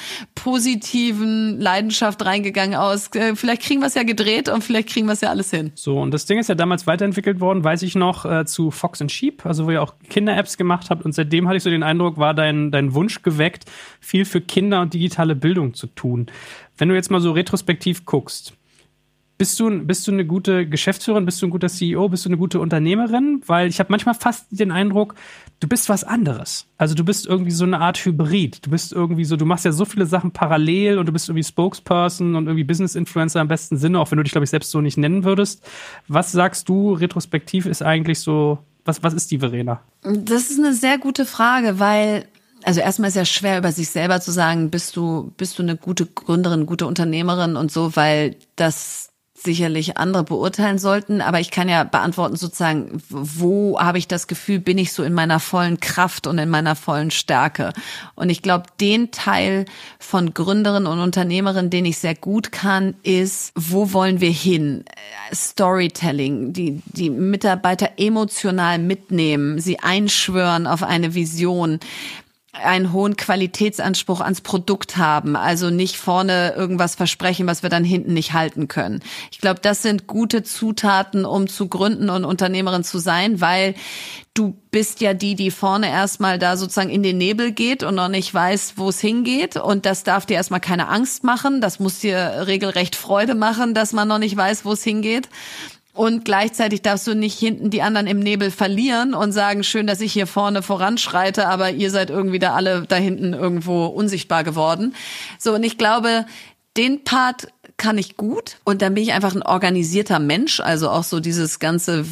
positiven Leidenschaft reingegangen aus. Vielleicht kriegen wir es ja gedreht und vielleicht kriegen wir es ja alles hin. So, und das Ding ist ja damals weiterentwickelt worden, weiß ich noch, äh, zu Fox and Sheep, also wo ihr auch Kinder-Apps gemacht habt. Und seitdem hatte ich so den Eindruck, war dein, dein Wunsch geweckt, viel für Kinder und digitale Bildung zu tun. Wenn du jetzt mal so retrospektiv guckst, Bist du, bist du eine gute Geschäftsführerin, bist du ein guter C E O, bist du eine gute Unternehmerin? Weil ich habe manchmal fast den Eindruck, du bist was anderes. Also du bist irgendwie so eine Art Hybrid. Du bist irgendwie so, du machst ja so viele Sachen parallel und du bist irgendwie Spokesperson und irgendwie Business-Influencer im besten Sinne, auch wenn du dich, glaube ich, selbst so nicht nennen würdest. Was sagst du, retrospektiv ist eigentlich so, was, was ist die Verena? Das ist eine sehr gute Frage, weil also erstmal ist ja schwer, über sich selber zu sagen, bist du, bist du eine gute Gründerin, gute Unternehmerin und so, weil das sicherlich andere beurteilen sollten, aber ich kann ja beantworten sozusagen, wo habe ich das Gefühl, bin ich so in meiner vollen Kraft und in meiner vollen Stärke. Und ich glaube, den Teil von Gründerin und Unternehmerin, den ich sehr gut kann, ist, wo wollen wir hin? Storytelling, die, die Mitarbeiter emotional mitnehmen, sie einschwören auf eine Vision, einen hohen Qualitätsanspruch ans Produkt haben, also nicht vorne irgendwas versprechen, was wir dann hinten nicht halten können. Ich glaube, das sind gute Zutaten, um zu gründen und Unternehmerin zu sein, weil du bist ja die, die vorne erstmal da sozusagen in den Nebel geht und noch nicht weiß, wo es hingeht, und das darf dir erstmal keine Angst machen, das muss dir regelrecht Freude machen, dass man noch nicht weiß, wo es hingeht. Und gleichzeitig darfst du nicht hinten die anderen im Nebel verlieren und sagen, schön, dass ich hier vorne voranschreite, aber ihr seid irgendwie da alle da hinten irgendwo unsichtbar geworden. So, und ich glaube, den Part kann ich gut. Und dann bin ich einfach ein organisierter Mensch, also auch so dieses ganze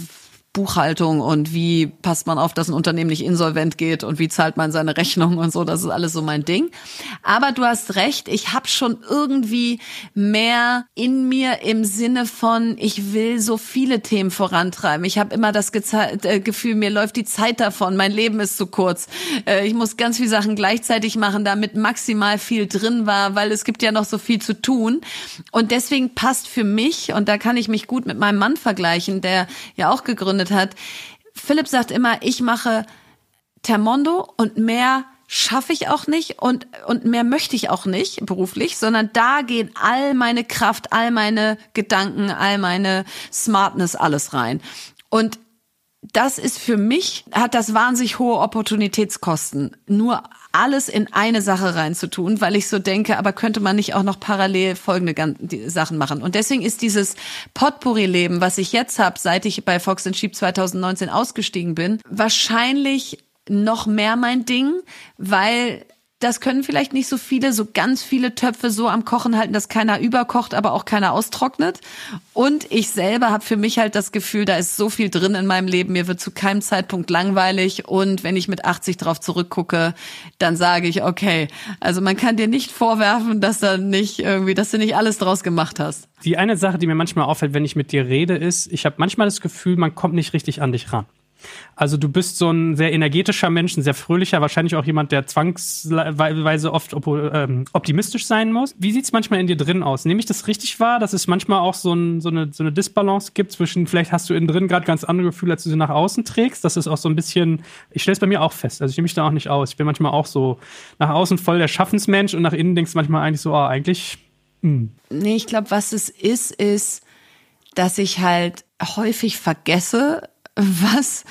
Buchhaltung und wie passt man auf, dass ein Unternehmen nicht insolvent geht und wie zahlt man seine Rechnung und so, das ist alles so mein Ding. Aber du hast recht, ich habe schon irgendwie mehr in mir im Sinne von, ich will so viele Themen vorantreiben. Ich habe immer das Geze- äh, Gefühl, mir läuft die Zeit davon, mein Leben ist zu kurz. Äh, ich muss ganz viele Sachen gleichzeitig machen, damit maximal viel drin war, weil es gibt ja noch so viel zu tun. Und deswegen passt für mich, und da kann ich mich gut mit meinem Mann vergleichen, der ja auch gegründet hat. Philipp sagt immer, ich mache Termondo und mehr schaffe ich auch nicht und, und mehr möchte ich auch nicht beruflich, sondern da geht all meine Kraft, all meine Gedanken, all meine Smartness, alles rein. Und das ist für mich, hat das wahnsinnig hohe Opportunitätskosten, nur alles in eine Sache reinzutun, weil ich so denke, aber könnte man nicht auch noch parallel folgende Sachen machen? Und deswegen ist dieses Potpourri-Leben, was ich jetzt habe, seit ich bei Fox and Sheep zwanzig neunzehn ausgestiegen bin, wahrscheinlich noch mehr mein Ding, weil das können vielleicht nicht so viele, so ganz viele Töpfe so am Kochen halten, dass keiner überkocht, aber auch keiner austrocknet. Und ich selber habe für mich halt das Gefühl, da ist so viel drin in meinem Leben, mir wird zu keinem Zeitpunkt langweilig. Und wenn ich mit achtzig drauf zurückgucke, dann sage ich, okay, also man kann dir nicht vorwerfen, dass da nicht irgendwie, dass du nicht alles draus gemacht hast. Die eine Sache, die mir manchmal auffällt, wenn ich mit dir rede, ist, ich habe manchmal das Gefühl, man kommt nicht richtig an dich ran. Also du bist so ein sehr energetischer Mensch, ein sehr fröhlicher, wahrscheinlich auch jemand, der zwangsweise oft op- ähm, optimistisch sein muss. Wie sieht's manchmal in dir drin aus? Nehme ich das richtig wahr, dass es manchmal auch so, ein, so, eine, so eine Disbalance gibt zwischen, vielleicht hast du innen drin gerade ganz andere Gefühle, als du sie nach außen trägst? Das ist auch so ein bisschen, ich stelle es bei mir auch fest, also ich nehme mich da auch nicht aus. Ich bin manchmal auch so nach außen voll der Schaffensmensch und nach innen denkst du manchmal eigentlich so, ah, eigentlich, mh. Nee, ich glaube, was es ist, ist, dass ich halt häufig vergesse, was,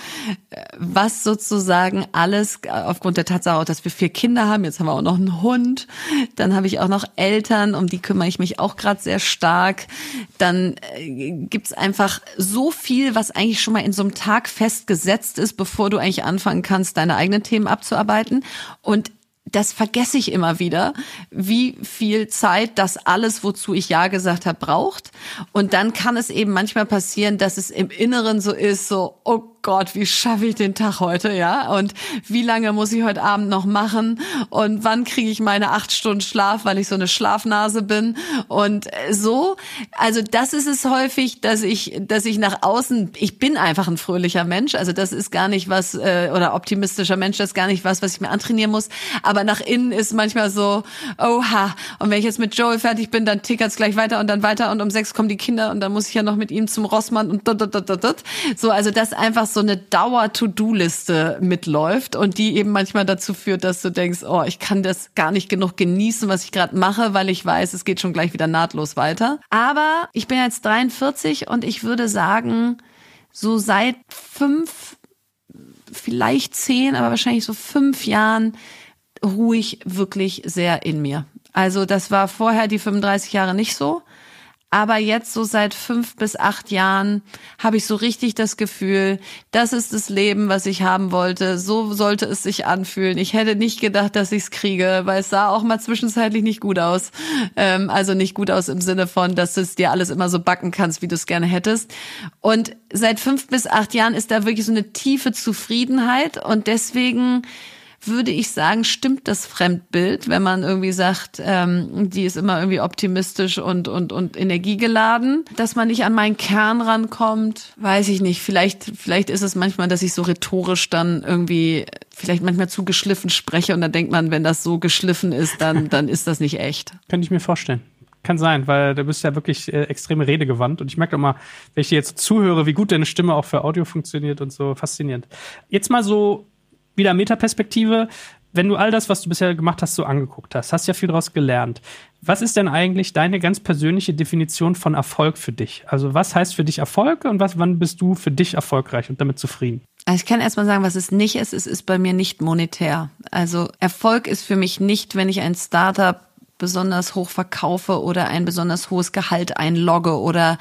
was sozusagen alles aufgrund der Tatsache, dass wir vier Kinder haben, jetzt haben wir auch noch einen Hund, dann habe ich auch noch Eltern, um die kümmere ich mich auch gerade sehr stark. Dann äh, gibt's einfach so viel, was eigentlich schon mal in so einem Tag festgesetzt ist, bevor du eigentlich anfangen kannst, deine eigenen Themen abzuarbeiten. Und das vergesse ich immer wieder, wie viel Zeit das alles, wozu ich Ja gesagt habe, braucht. Und dann kann es eben manchmal passieren, dass es im Inneren so ist, so, oh Gott, wie schaffe ich den Tag heute, ja? Und wie lange muss ich heute Abend noch machen? Und wann kriege ich meine acht Stunden Schlaf, weil ich so eine Schlafnase bin? Und so, also das ist es häufig, dass ich, dass ich nach außen, ich bin einfach ein fröhlicher Mensch, also das ist gar nicht was, äh, oder optimistischer Mensch, das ist gar nicht was, was ich mir antrainieren muss. Aber nach innen ist manchmal so, oha, und wenn ich jetzt mit Joel fertig bin, dann tickert's gleich weiter und dann weiter und um sechs kommen die Kinder und dann muss ich ja noch mit ihm zum Rossmann und dot, dot, dot, dot, dot. So, also das einfach so eine Dauer-To-Do-Liste mitläuft und die eben manchmal dazu führt, dass du denkst, oh, ich kann das gar nicht genug genießen, was ich gerade mache, weil ich weiß, es geht schon gleich wieder nahtlos weiter. Aber ich bin jetzt dreiundvierzig und ich würde sagen, so seit fünf, vielleicht zehn, aber wahrscheinlich so fünf Jahren ruhe ich wirklich sehr in mir. Also das war vorher die fünfunddreißig Jahre nicht so. Aber jetzt so seit fünf bis acht Jahren habe ich so richtig das Gefühl, das ist das Leben, was ich haben wollte. So sollte es sich anfühlen. Ich hätte nicht gedacht, dass ich es kriege, weil es sah auch mal zwischenzeitlich nicht gut aus. Ähm, also nicht gut aus im Sinne von, dass du es dir alles immer so backen kannst, wie du es gerne hättest. Und seit fünf bis acht Jahren ist da wirklich so eine tiefe Zufriedenheit. Und deswegen würde ich sagen, stimmt das Fremdbild, wenn man irgendwie sagt, ähm, die ist immer irgendwie optimistisch und und und energiegeladen, dass man nicht an meinen Kern rankommt, weiß ich nicht. Vielleicht vielleicht ist es manchmal, dass ich so rhetorisch dann irgendwie vielleicht manchmal zu geschliffen spreche und dann denkt man, wenn das so geschliffen ist, dann dann ist das nicht echt. Könnte ich mir vorstellen. Kann sein, weil du bist ja wirklich äh, extrem redegewandt und ich merke auch mal, wenn ich dir jetzt zuhöre, wie gut deine Stimme auch für Audio funktioniert und so faszinierend. Jetzt mal so wieder Metaperspektive, wenn du all das, was du bisher gemacht hast, so angeguckt hast, hast ja viel daraus gelernt. Was ist denn eigentlich deine ganz persönliche Definition von Erfolg für dich? Also was heißt für dich Erfolg und was, wann bist du für dich erfolgreich und damit zufrieden? Also ich kann erstmal sagen, was es nicht ist. Es ist bei mir nicht monetär. Also Erfolg ist für mich nicht, wenn ich ein Startup besonders hoch verkaufe oder ein besonders hohes Gehalt einlogge oder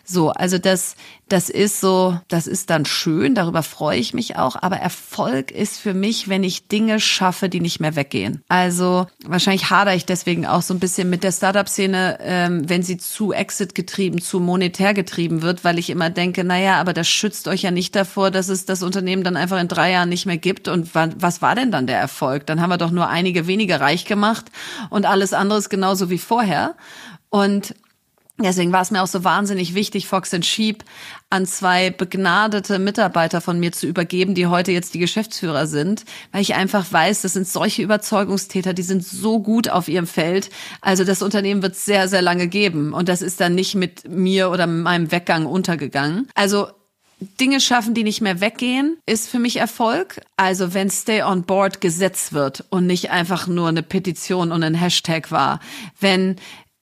So, also das, das ist so, das ist dann schön, darüber freue ich mich auch, aber Erfolg ist für mich, wenn ich Dinge schaffe, die nicht mehr weggehen. Also wahrscheinlich hadere ich deswegen auch so ein bisschen mit der Startup-Szene, ähm, wenn sie zu Exit getrieben, zu monetär getrieben wird, weil ich immer denke, naja, aber das schützt euch ja nicht davor, dass es das Unternehmen dann einfach in drei Jahren nicht mehr gibt. Und wa- was war denn dann der Erfolg? Dann haben wir doch nur einige wenige reich gemacht und alles andere ist genauso wie vorher. Und deswegen war es mir auch so wahnsinnig wichtig, Fox and Sheep an zwei begnadete Mitarbeiter von mir zu übergeben, die heute jetzt die Geschäftsführer sind, weil ich einfach weiß, das sind solche Überzeugungstäter, die sind so gut auf ihrem Feld. Also das Unternehmen wird es sehr, sehr lange geben und das ist dann nicht mit mir oder meinem Weggang untergegangen. Also Dinge schaffen, die nicht mehr weggehen, ist für mich Erfolg. Also wenn Stay on Board Gesetz wird und nicht einfach nur eine Petition und ein Hashtag war, wenn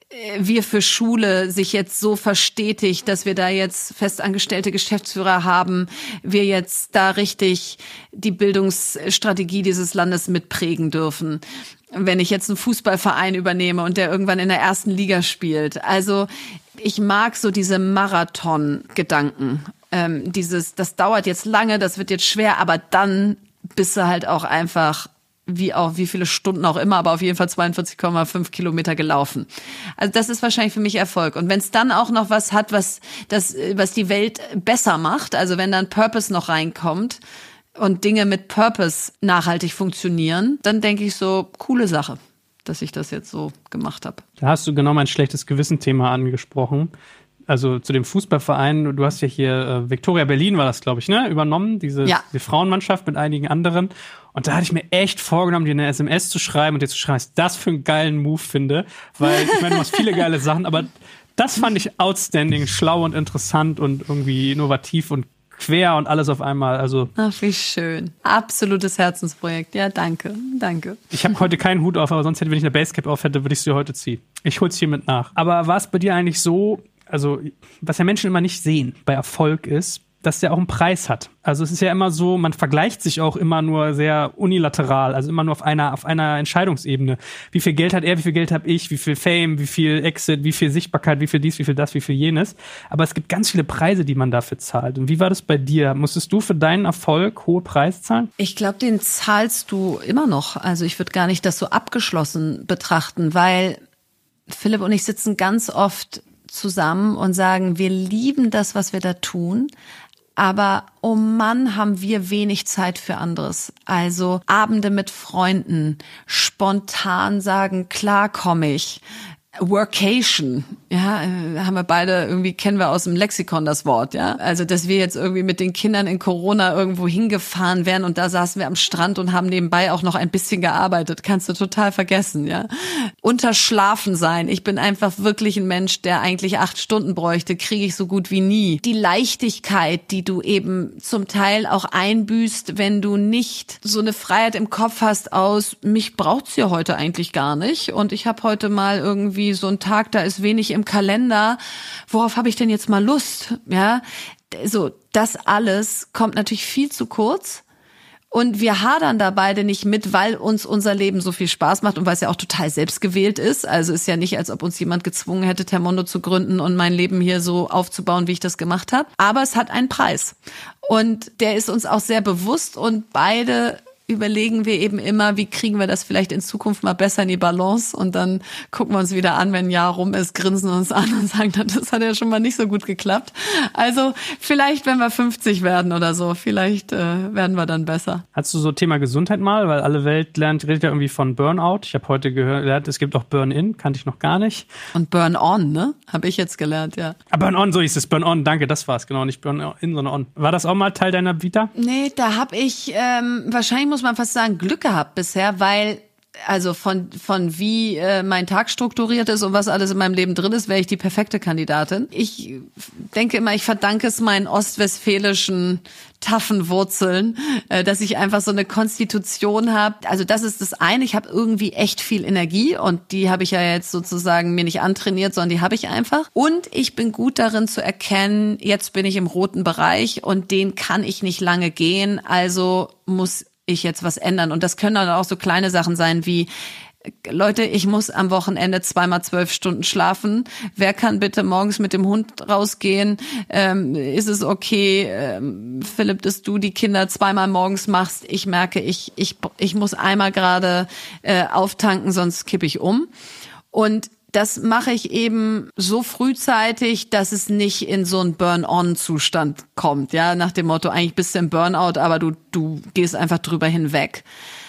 wir für Schule sich jetzt so verstetigt, dass wir da jetzt festangestellte Geschäftsführer haben, wir jetzt da richtig die Bildungsstrategie dieses Landes mitprägen dürfen. Wenn ich jetzt einen Fußballverein übernehme und der irgendwann in der ersten Liga spielt. Also ich mag so diese Marathon-Gedanken. Ähm, dieses, das dauert jetzt lange, das wird jetzt schwer, aber dann bist du halt auch einfach wie auch wie viele Stunden auch immer, aber auf jeden Fall zweiundvierzig Komma fünf Kilometer gelaufen. Also das ist wahrscheinlich für mich Erfolg. Und wenn es dann auch noch was hat, was das, was die Welt besser macht, also wenn dann Purpose noch reinkommt und Dinge mit Purpose nachhaltig funktionieren, dann denke ich so, coole Sache, dass ich das jetzt so gemacht habe. Da hast du genau mein schlechtes Gewissen-Thema angesprochen. Also zu dem Fußballverein, du hast ja hier äh, Viktoria Berlin war das, glaube ich, ne, übernommen, diese, ja. die Frauenmannschaft mit einigen anderen. Und da hatte ich mir echt vorgenommen, dir eine S M S zu schreiben und dir zu schreiben, was ich das für einen geilen Move finde. Weil ich meine, du machst viele geile Sachen, aber das fand ich outstanding, schlau und interessant und irgendwie innovativ und quer und alles auf einmal. Also ach, wie schön. Absolutes Herzensprojekt. Ja, danke. Danke. Ich habe heute keinen Hut auf, aber sonst hätte, wenn ich eine Basecap auf hätte, würde ich sie heute ziehen. Ich hol's hiermit nach. Aber war es bei dir eigentlich so, also was ja Menschen immer nicht sehen bei Erfolg ist, dass der auch einen Preis hat. Also es ist ja immer so, man vergleicht sich auch immer nur sehr unilateral, also immer nur auf einer auf einer Entscheidungsebene. Wie viel Geld hat er, wie viel Geld habe ich, wie viel Fame, wie viel Exit, wie viel Sichtbarkeit, wie viel dies, wie viel das, wie viel jenes. Aber es gibt ganz viele Preise, die man dafür zahlt. Und wie war das bei dir? Musstest du für deinen Erfolg hohe Preise zahlen? Ich glaube, den zahlst du immer noch. Also ich würde gar nicht das so abgeschlossen betrachten, weil Philipp und ich sitzen ganz oft zusammen und sagen, wir lieben das, was wir da tun, aber oh Mann, haben wir wenig Zeit für anderes. Also Abende mit Freunden, spontan sagen, klar komme ich. Workation, ja, haben wir beide irgendwie, kennen wir aus dem Lexikon das Wort, ja. Also, dass wir jetzt irgendwie mit den Kindern in Corona irgendwo hingefahren wären und da saßen wir am Strand und haben nebenbei auch noch ein bisschen gearbeitet, kannst du total vergessen, ja. Unterschlafen sein. Ich bin einfach wirklich ein Mensch, der eigentlich acht Stunden bräuchte, kriege ich so gut wie nie. Die Leichtigkeit, die du eben zum Teil auch einbüßt, wenn du nicht so eine Freiheit im Kopf hast aus, mich braucht's ja heute eigentlich gar nicht und ich habe heute mal irgendwie so ein Tag, da ist wenig im Kalender. Worauf habe ich denn jetzt mal Lust? Ja, so das alles kommt natürlich viel zu kurz. Und wir hadern da beide nicht mit, weil uns unser Leben so viel Spaß macht und weil es ja auch total selbstgewählt ist. Also ist ja nicht, als ob uns jemand gezwungen hätte, Termondo zu gründen und mein Leben hier so aufzubauen, wie ich das gemacht habe. Aber es hat einen Preis. Und der ist uns auch sehr bewusst und beide überlegen wir eben immer, wie kriegen wir das vielleicht in Zukunft mal besser in die Balance und dann gucken wir uns wieder an, wenn ein Jahr rum ist, grinsen uns an und sagen, das hat ja schon mal nicht so gut geklappt. Also vielleicht, wenn wir fünfzig werden oder so, vielleicht äh, werden wir dann besser. Hast du so Thema Gesundheit mal? Weil alle Welt lernt, redet ja irgendwie von Burnout. Ich habe heute gehört, es gibt auch Burn-In, kannte ich noch gar nicht. Und Burn-On, ne? Habe ich jetzt gelernt, ja. Ah, Burn-On, so hieß es. Burn-On, danke, das war's, genau. Nicht Burn-In, sondern On. War das auch mal Teil deiner Vita? Nee, da habe ich, ähm, wahrscheinlich muss man fast sagen, Glück gehabt bisher, weil also von von wie äh, mein Tag strukturiert ist und was alles in meinem Leben drin ist, wäre ich die perfekte Kandidatin. Ich denke immer, ich verdanke es meinen ostwestfälischen taffen Wurzeln, äh, dass ich einfach so eine Konstitution habe. Also das ist das eine, ich habe irgendwie echt viel Energie und die habe ich ja jetzt sozusagen mir nicht antrainiert, sondern die habe ich einfach. Und ich bin gut darin zu erkennen, jetzt bin ich im roten Bereich und den kann ich nicht lange gehen, also muss ich jetzt was ändern. Und das können dann auch so kleine Sachen sein wie, Leute, ich muss am Wochenende zweimal zwölf Stunden schlafen. Wer kann bitte morgens mit dem Hund rausgehen? Ähm, ist es okay, ähm, Philipp, dass du die Kinder zweimal morgens machst? Ich merke, ich ich ich muss einmal gerade äh, auftanken, sonst kippe ich um. Und das mache ich eben so frühzeitig, dass es nicht in so einen Burn-on-Zustand kommt. Ja, nach dem Motto, eigentlich bist du im Burnout, aber du du gehst einfach drüber hinweg.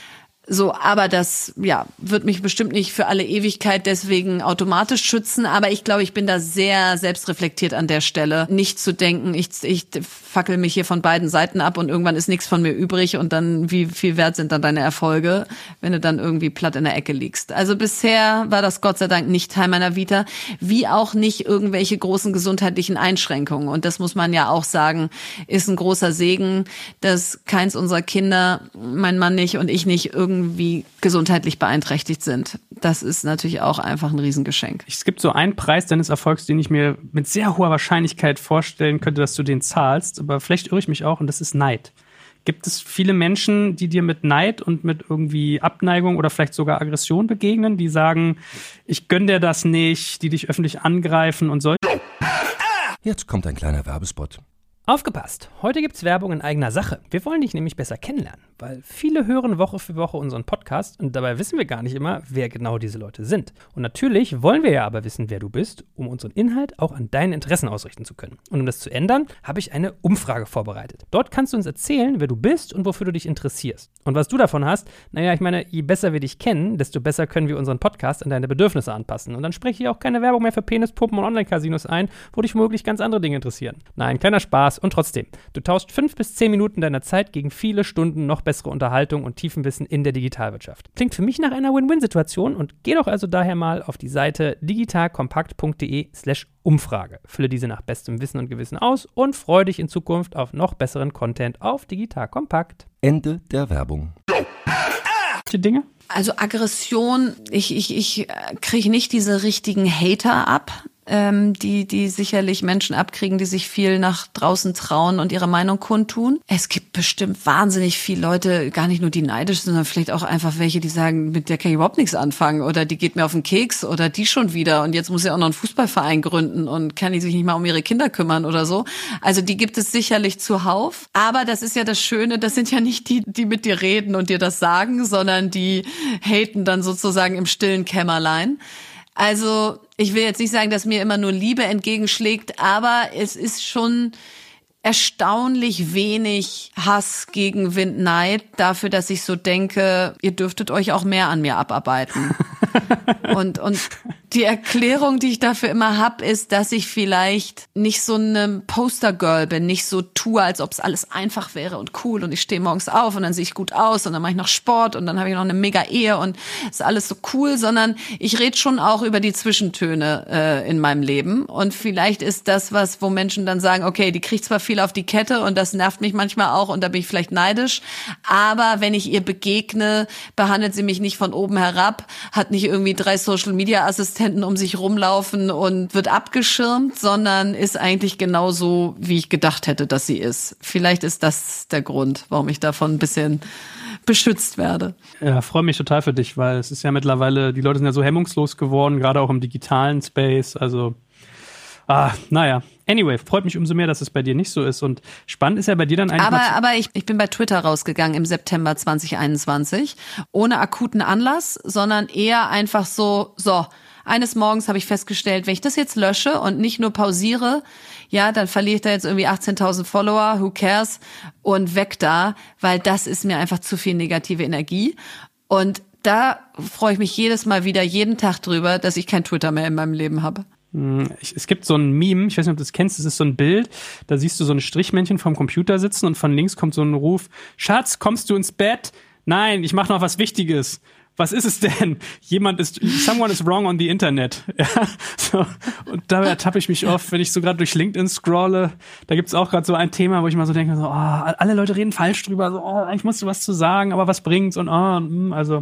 So, aber das, ja, wird mich bestimmt nicht für alle Ewigkeit deswegen automatisch schützen. Aber ich glaube, ich bin da sehr selbstreflektiert an der Stelle. Nicht zu denken, ich, ich fackel mich hier von beiden Seiten ab und irgendwann ist nichts von mir übrig und dann, wie viel wert sind dann deine Erfolge, wenn du dann irgendwie platt in der Ecke liegst. Also bisher war das Gott sei Dank nicht Teil meiner Vita, wie auch nicht irgendwelche großen gesundheitlichen Einschränkungen. Und das muss man ja auch sagen, ist ein großer Segen, dass keins unserer Kinder, mein Mann nicht und ich nicht, irgendwie irgendwie gesundheitlich beeinträchtigt sind. Das ist natürlich auch einfach ein Riesengeschenk. Es gibt so einen Preis deines Erfolgs, den ich mir mit sehr hoher Wahrscheinlichkeit vorstellen könnte, dass du den zahlst, aber vielleicht irre ich mich auch, und das ist Neid. Gibt es viele Menschen, die dir mit Neid und mit irgendwie Abneigung oder vielleicht sogar Aggression begegnen, die sagen, ich gönn dir das nicht, die dich öffentlich angreifen und so? Jetzt kommt ein kleiner Werbespot. Aufgepasst! Heute gibt's Werbung in eigener Sache. Wir wollen dich nämlich besser kennenlernen, weil viele hören Woche für Woche unseren Podcast und dabei wissen wir gar nicht immer, wer genau diese Leute sind. Und natürlich wollen wir ja aber wissen, wer du bist, um unseren Inhalt auch an deinen Interessen ausrichten zu können. Und um das zu ändern, habe ich eine Umfrage vorbereitet. Dort kannst du uns erzählen, wer du bist und wofür du dich interessierst. Und was du davon hast, naja, ich meine, je besser wir dich kennen, desto besser können wir unseren Podcast an deine Bedürfnisse anpassen. Und dann spreche ich auch keine Werbung mehr für Penispuppen und Online-Casinos ein, wo dich womöglich ganz andere Dinge interessieren. Nein, kleiner Spaß. Und trotzdem, du tauschst fünf bis zehn Minuten deiner Zeit gegen viele Stunden noch bessere Unterhaltung und tiefen Wissen in der Digitalwirtschaft. Klingt für mich nach einer Win-Win-Situation und geh doch also daher mal auf die Seite digitalkompakt.de slash Umfrage. Fülle diese nach bestem Wissen und Gewissen aus und freue dich in Zukunft auf noch besseren Content auf Digital Kompakt. Ende der Werbung. Die Dinge? Also Aggression, ich, ich, ich kriege nicht diese richtigen Hater ab, ähm, die, die sicherlich Menschen abkriegen, die sich viel nach draußen trauen und ihre Meinung kundtun. Es gibt bestimmt wahnsinnig viele Leute, gar nicht nur die neidisch sind, sondern vielleicht auch einfach welche, die sagen, mit der kann ich überhaupt nichts anfangen oder die geht mir auf den Keks oder die schon wieder und jetzt muss sie auch noch einen Fußballverein gründen und kann die sich nicht mal um ihre Kinder kümmern oder so. Also die gibt es sicherlich zuhauf. Aber das ist ja das Schöne, das sind ja nicht die, die mit dir reden und dir das sagen, sondern die haten dann sozusagen im stillen Kämmerlein. Also ich will jetzt nicht sagen, dass mir immer nur Liebe entgegenschlägt, aber es ist schon erstaunlich wenig Hass, Gegenwind, Neid dafür, dass ich so denke, ihr dürftet euch auch mehr an mir abarbeiten. und und die Erklärung, die ich dafür immer hab, ist, dass ich vielleicht nicht so eine Postergirl bin, nicht so tue, als ob es alles einfach wäre und cool und ich stehe morgens auf und dann sehe ich gut aus und dann mache ich noch Sport und dann habe ich noch eine mega Ehe und ist alles so cool, sondern ich rede schon auch über die Zwischentöne äh, in meinem Leben und vielleicht ist das was, wo Menschen dann sagen, okay, die kriegt zwar viel auf die Kette und das nervt mich manchmal auch und da bin ich vielleicht neidisch, aber wenn ich ihr begegne, behandelt sie mich nicht von oben herab, hat nicht irgendwie drei Social-Media-Assistenten um sich rumlaufen und wird abgeschirmt, sondern ist eigentlich genauso, wie ich gedacht hätte, dass sie ist. Vielleicht ist das der Grund, warum ich davon ein bisschen beschützt werde. Ja, freue mich total für dich, weil es ist ja mittlerweile, die Leute sind ja so hemmungslos geworden, gerade auch im digitalen Space, also ah, naja. Anyway, freut mich umso mehr, dass es bei dir nicht so ist. Und spannend ist ja bei dir dann eigentlich... Aber, aber ich, ich bin bei Twitter rausgegangen im September zwanzig einundzwanzig. Ohne akuten Anlass, sondern eher einfach so, so, eines Morgens habe ich festgestellt, wenn ich das jetzt lösche und nicht nur pausiere, ja, dann verliere ich da jetzt irgendwie achtzehntausend Follower, who cares, und weg da, weil das ist mir einfach zu viel negative Energie. Und da freue ich mich jedes Mal wieder, jeden Tag drüber, dass ich kein Twitter mehr in meinem Leben habe. Es gibt so ein Meme, ich weiß nicht, ob du das kennst, das ist so ein Bild, da siehst du so ein Strichmännchen vorm Computer sitzen und von links kommt so ein Ruf, Schatz, kommst du ins Bett? Nein, ich mache noch was Wichtiges. Was ist es denn? Jemand ist, someone is wrong on the Internet. Ja, so. Und dabei ertappe ich mich oft, wenn ich so gerade durch LinkedIn scrolle, da gibt's auch gerade so ein Thema, wo ich mal so denke, so, oh, alle Leute reden falsch drüber, so, oh, eigentlich musst du was zu sagen, aber was bringt's und oh, und, also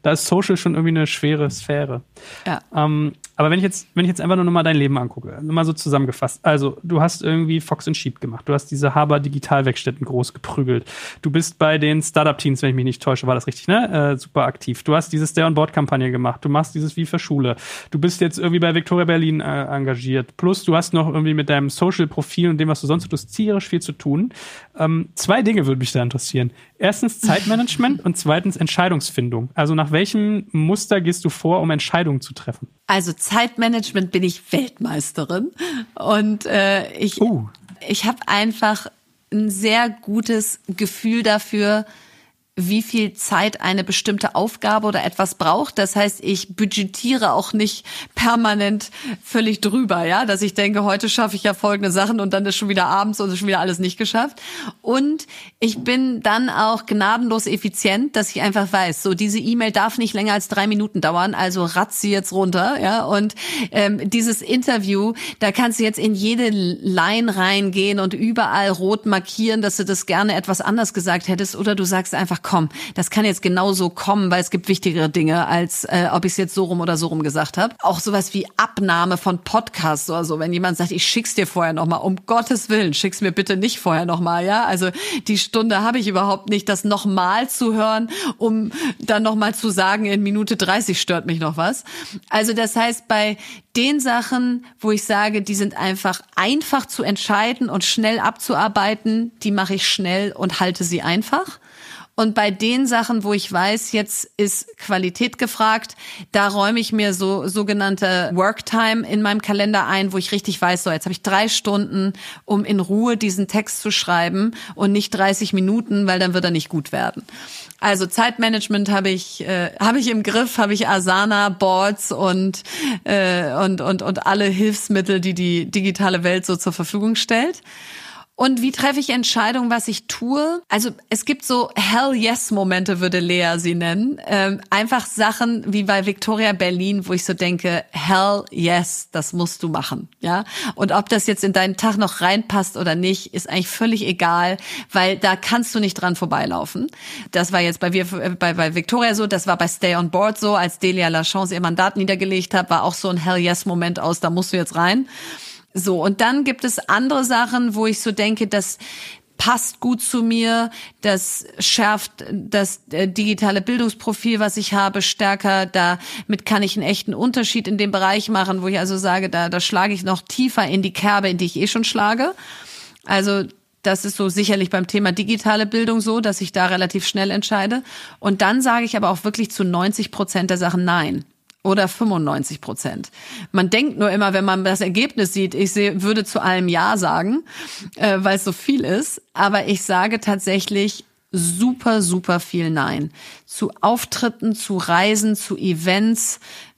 da ist Social schon irgendwie eine schwere Sphäre. Ja. Ähm, aber wenn ich jetzt, wenn ich jetzt einfach nur noch mal dein Leben angucke, nur mal so zusammengefasst. Also, du hast irgendwie Fox and Sheep gemacht. Du hast diese Haber Digitalwerkstätten groß geprügelt. Du bist bei den Startup-Teams, wenn ich mich nicht täusche, war das richtig, ne? Äh, super aktiv. Du hast diese Stay-on-Board-Kampagne gemacht. Du machst dieses Wie für Schule. Du bist jetzt irgendwie bei Victoria Berlin äh, engagiert. Plus, du hast noch irgendwie mit deinem Social-Profil und dem, was du sonst tust, tierisch viel zu tun. Ähm, zwei Dinge würden mich da interessieren. Erstens Zeitmanagement und zweitens Entscheidungsfindung. Also, nach welchem Muster gehst du vor, um Entscheidungen zu treffen? Also Zeitmanagement bin ich Weltmeisterin und äh, ich, uh. ich habe einfach ein sehr gutes Gefühl dafür, wie viel Zeit eine bestimmte Aufgabe oder etwas braucht. Das heißt, ich budgetiere auch nicht permanent völlig drüber, ja, dass ich denke, heute schaffe ich ja folgende Sachen und dann ist schon wieder abends und ist schon wieder alles nicht geschafft. Und ich bin dann auch gnadenlos effizient, dass ich einfach weiß, so diese E-Mail darf nicht länger als drei Minuten dauern, also ratz sie jetzt runter, ja. Und ähm, dieses Interview, da kannst du jetzt in jede Line reingehen und überall rot markieren, dass du das gerne etwas anders gesagt hättest, oder du sagst einfach, komm, das kann jetzt genauso kommen, weil es gibt wichtigere Dinge, als äh, ob ich es jetzt so rum oder so rum gesagt habe. Auch sowas wie Abnahme von Podcasts oder so. Wenn jemand sagt, ich schick's dir vorher nochmal, um Gottes Willen, schick's mir bitte nicht vorher nochmal, ja? Also die Stunde habe ich überhaupt nicht, das nochmal zu hören, um dann nochmal zu sagen, in Minute dreißig stört mich noch was. Also das heißt, bei den Sachen, wo ich sage, die sind einfach einfach zu entscheiden und schnell abzuarbeiten, die mache ich schnell und halte sie einfach. Und bei den Sachen, wo ich weiß, jetzt ist Qualität gefragt, da räume ich mir so sogenannte Worktime in meinem Kalender ein, wo ich richtig weiß, so jetzt habe ich drei Stunden, um in Ruhe diesen Text zu schreiben und nicht dreißig Minuten, weil dann wird er nicht gut werden. Also Zeitmanagement habe ich äh, habe ich im Griff, habe ich Asana, Boards und äh, und und und alle Hilfsmittel, die die digitale Welt so zur Verfügung stellt. Und wie treffe ich Entscheidungen, was ich tue? Also es gibt so Hell-Yes-Momente, würde Lea sie nennen. Ähm, einfach Sachen wie bei Victoria Berlin, wo ich so denke, Hell-Yes, das musst du machen. Ja. Und ob das jetzt in deinen Tag noch reinpasst oder nicht, ist eigentlich völlig egal, weil da kannst du nicht dran vorbeilaufen. Das war jetzt bei, wir, bei, bei Victoria so, das war bei Stay on Board so, als Delia Lachance ihr Mandat niedergelegt hat, war auch so ein Hell-Yes-Moment aus, da musst du jetzt rein. So, und dann gibt es andere Sachen, wo ich so denke, das passt gut zu mir, das schärft das äh, digitale Bildungsprofil, was ich habe, stärker. Damit kann ich einen echten Unterschied in dem Bereich machen, wo ich also sage, da, da schlage ich noch tiefer in die Kerbe, in die ich eh schon schlage. Also das ist so sicherlich beim Thema digitale Bildung so, dass ich da relativ schnell entscheide. Und dann sage ich aber auch wirklich zu neunzig Prozent der Sachen nein. Oder fünfundneunzig Prozent. Man denkt nur immer, wenn man das Ergebnis sieht, ich seh, würde zu allem Ja sagen, äh, weil es so viel ist. Aber ich sage tatsächlich super, super viel Nein. Zu Auftritten, zu Reisen, zu Events,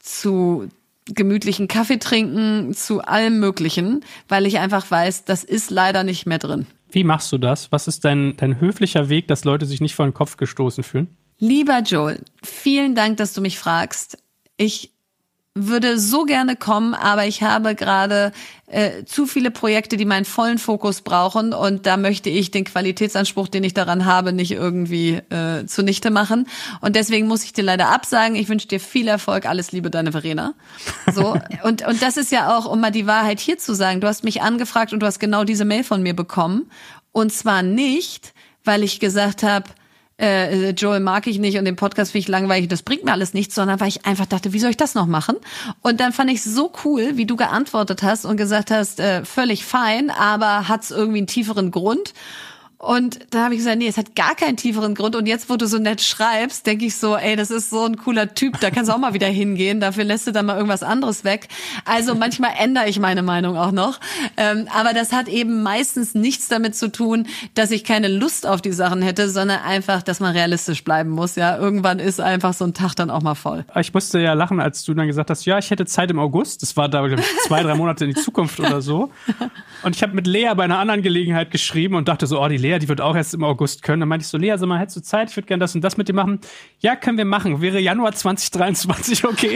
zu gemütlichen Kaffee trinken, zu allem Möglichen, weil ich einfach weiß, das ist leider nicht mehr drin. Wie machst du das? Was ist dein, dein höflicher Weg, dass Leute sich nicht vor den Kopf gestoßen fühlen? Lieber Joel, vielen Dank, dass du mich fragst. Ich würde so gerne kommen, aber ich habe gerade äh, zu viele Projekte, die meinen vollen Fokus brauchen, und da möchte ich den Qualitätsanspruch, den ich daran habe, nicht irgendwie äh, zunichte machen. Und deswegen muss ich dir leider absagen. Ich wünsche dir viel Erfolg. Alles Liebe, deine Verena. So, und und das ist ja auch, um mal die Wahrheit hier zu sagen, du hast mich angefragt und du hast genau diese Mail von mir bekommen. Und zwar nicht, weil ich gesagt habe, Äh, Joel mag ich nicht und den Podcast finde ich langweilig, das bringt mir alles nichts, sondern weil ich einfach dachte, wie soll ich das noch machen? Und dann fand ich es so cool, wie du geantwortet hast und gesagt hast, äh, völlig fein, aber hat es irgendwie einen tieferen Grund? Und da habe ich gesagt, nee, es hat gar keinen tieferen Grund. Und jetzt, wo du so nett schreibst, denke ich so, ey, das ist so ein cooler Typ, da kannst du auch mal wieder hingehen. Dafür lässt du dann mal irgendwas anderes weg. Also manchmal ändere ich meine Meinung auch noch. Ähm, aber das hat eben meistens nichts damit zu tun, dass ich keine Lust auf die Sachen hätte, sondern einfach, dass man realistisch bleiben muss. Ja, irgendwann ist einfach so ein Tag dann auch mal voll. Ich musste ja lachen, als du dann gesagt hast, ja, ich hätte Zeit im August. Das war da, glaube ich, zwei, drei Monate in die Zukunft oder so. Und ich habe mit Lea bei einer anderen Gelegenheit geschrieben und dachte so, oh, die Lea, die wird auch erst im August können. Dann meinte ich so, Lea, sag mal, hättest du Zeit? Ich würde gerne das und das mit dir machen. Ja, können wir machen. Wäre Januar zwanzig dreiundzwanzig okay?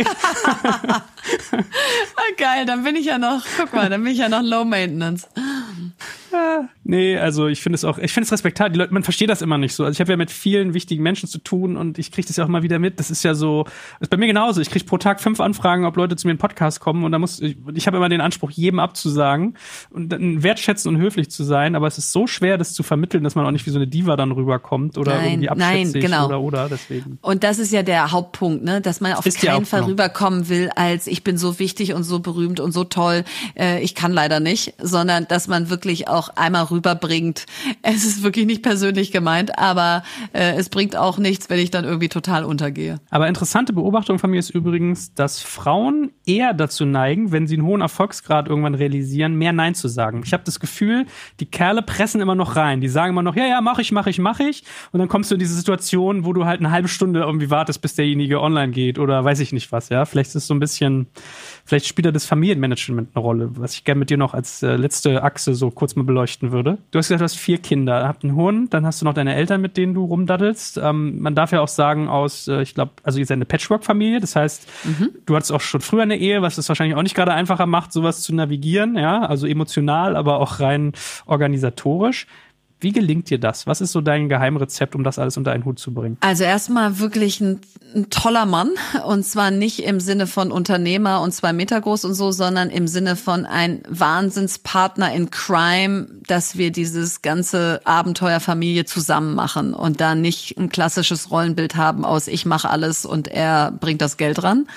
Geil, dann bin ich ja noch, guck mal, dann bin ich ja noch Low Maintenance. Ja, nee, also ich finde es auch, ich finde es respektabel. Die Leute, man versteht das immer nicht so. Also ich habe ja mit vielen wichtigen Menschen zu tun und ich kriege das ja auch mal wieder mit. Das ist ja so, ist bei mir genauso. Ich kriege pro Tag fünf Anfragen, ob Leute zu mir in den Podcast kommen und da muss ich, ich habe immer den Anspruch, jedem abzusagen und dann wertschätzen und höflich zu sein. Aber es ist so schwer, das zu vermitteln, dass man auch nicht wie so eine Diva dann rüberkommt oder nein, irgendwie abschätzig nein, genau. oder oder deswegen. Und das ist ja der Hauptpunkt, ne, dass man auf ist keinen Fall genau. rüberkommen will, als ich bin so wichtig und so berühmt und so toll. Äh, ich kann leider nicht, sondern dass man wirklich auch einmal rüber bringt. Es ist wirklich nicht persönlich gemeint, aber äh, es bringt auch nichts, wenn ich dann irgendwie total untergehe. Aber interessante Beobachtung von mir ist übrigens, dass Frauen eher dazu neigen, wenn sie einen hohen Erfolgsgrad irgendwann realisieren, mehr Nein zu sagen. Ich habe das Gefühl, die Kerle pressen immer noch rein. Die sagen immer noch, ja, ja, mach ich, mach ich, mach ich. Und dann kommst du in diese Situation, wo du halt eine halbe Stunde irgendwie wartest, bis derjenige online geht oder weiß ich nicht was, ja. Vielleicht ist es so ein bisschen, vielleicht spielt da das Familienmanagement eine Rolle, was ich gerne mit dir noch als äh, letzte Achse so kurz mal beleuchten würde. Du hast gesagt, du hast vier Kinder, habt einen Hund, dann hast du noch deine Eltern, mit denen du rumdaddelst. Ähm, man darf ja auch sagen, aus, äh, ich glaube, also ihr seid eine Patchwork-Familie, das heißt, mhm. du hattest auch schon früher eine Ehe, was es wahrscheinlich auch nicht gerade einfacher macht, sowas zu navigieren, ja, also emotional, aber auch rein organisatorisch. Wie gelingt dir das? Was ist so dein Geheimrezept, um das alles unter einen Hut zu bringen? Also erstmal wirklich ein, ein toller Mann und zwar nicht im Sinne von Unternehmer und zwei Meter groß und so, sondern im Sinne von ein Wahnsinnspartner in Crime, dass wir dieses ganze Abenteuerfamilie zusammen machen und da nicht ein klassisches Rollenbild haben aus ich mache alles und er bringt das Geld ran.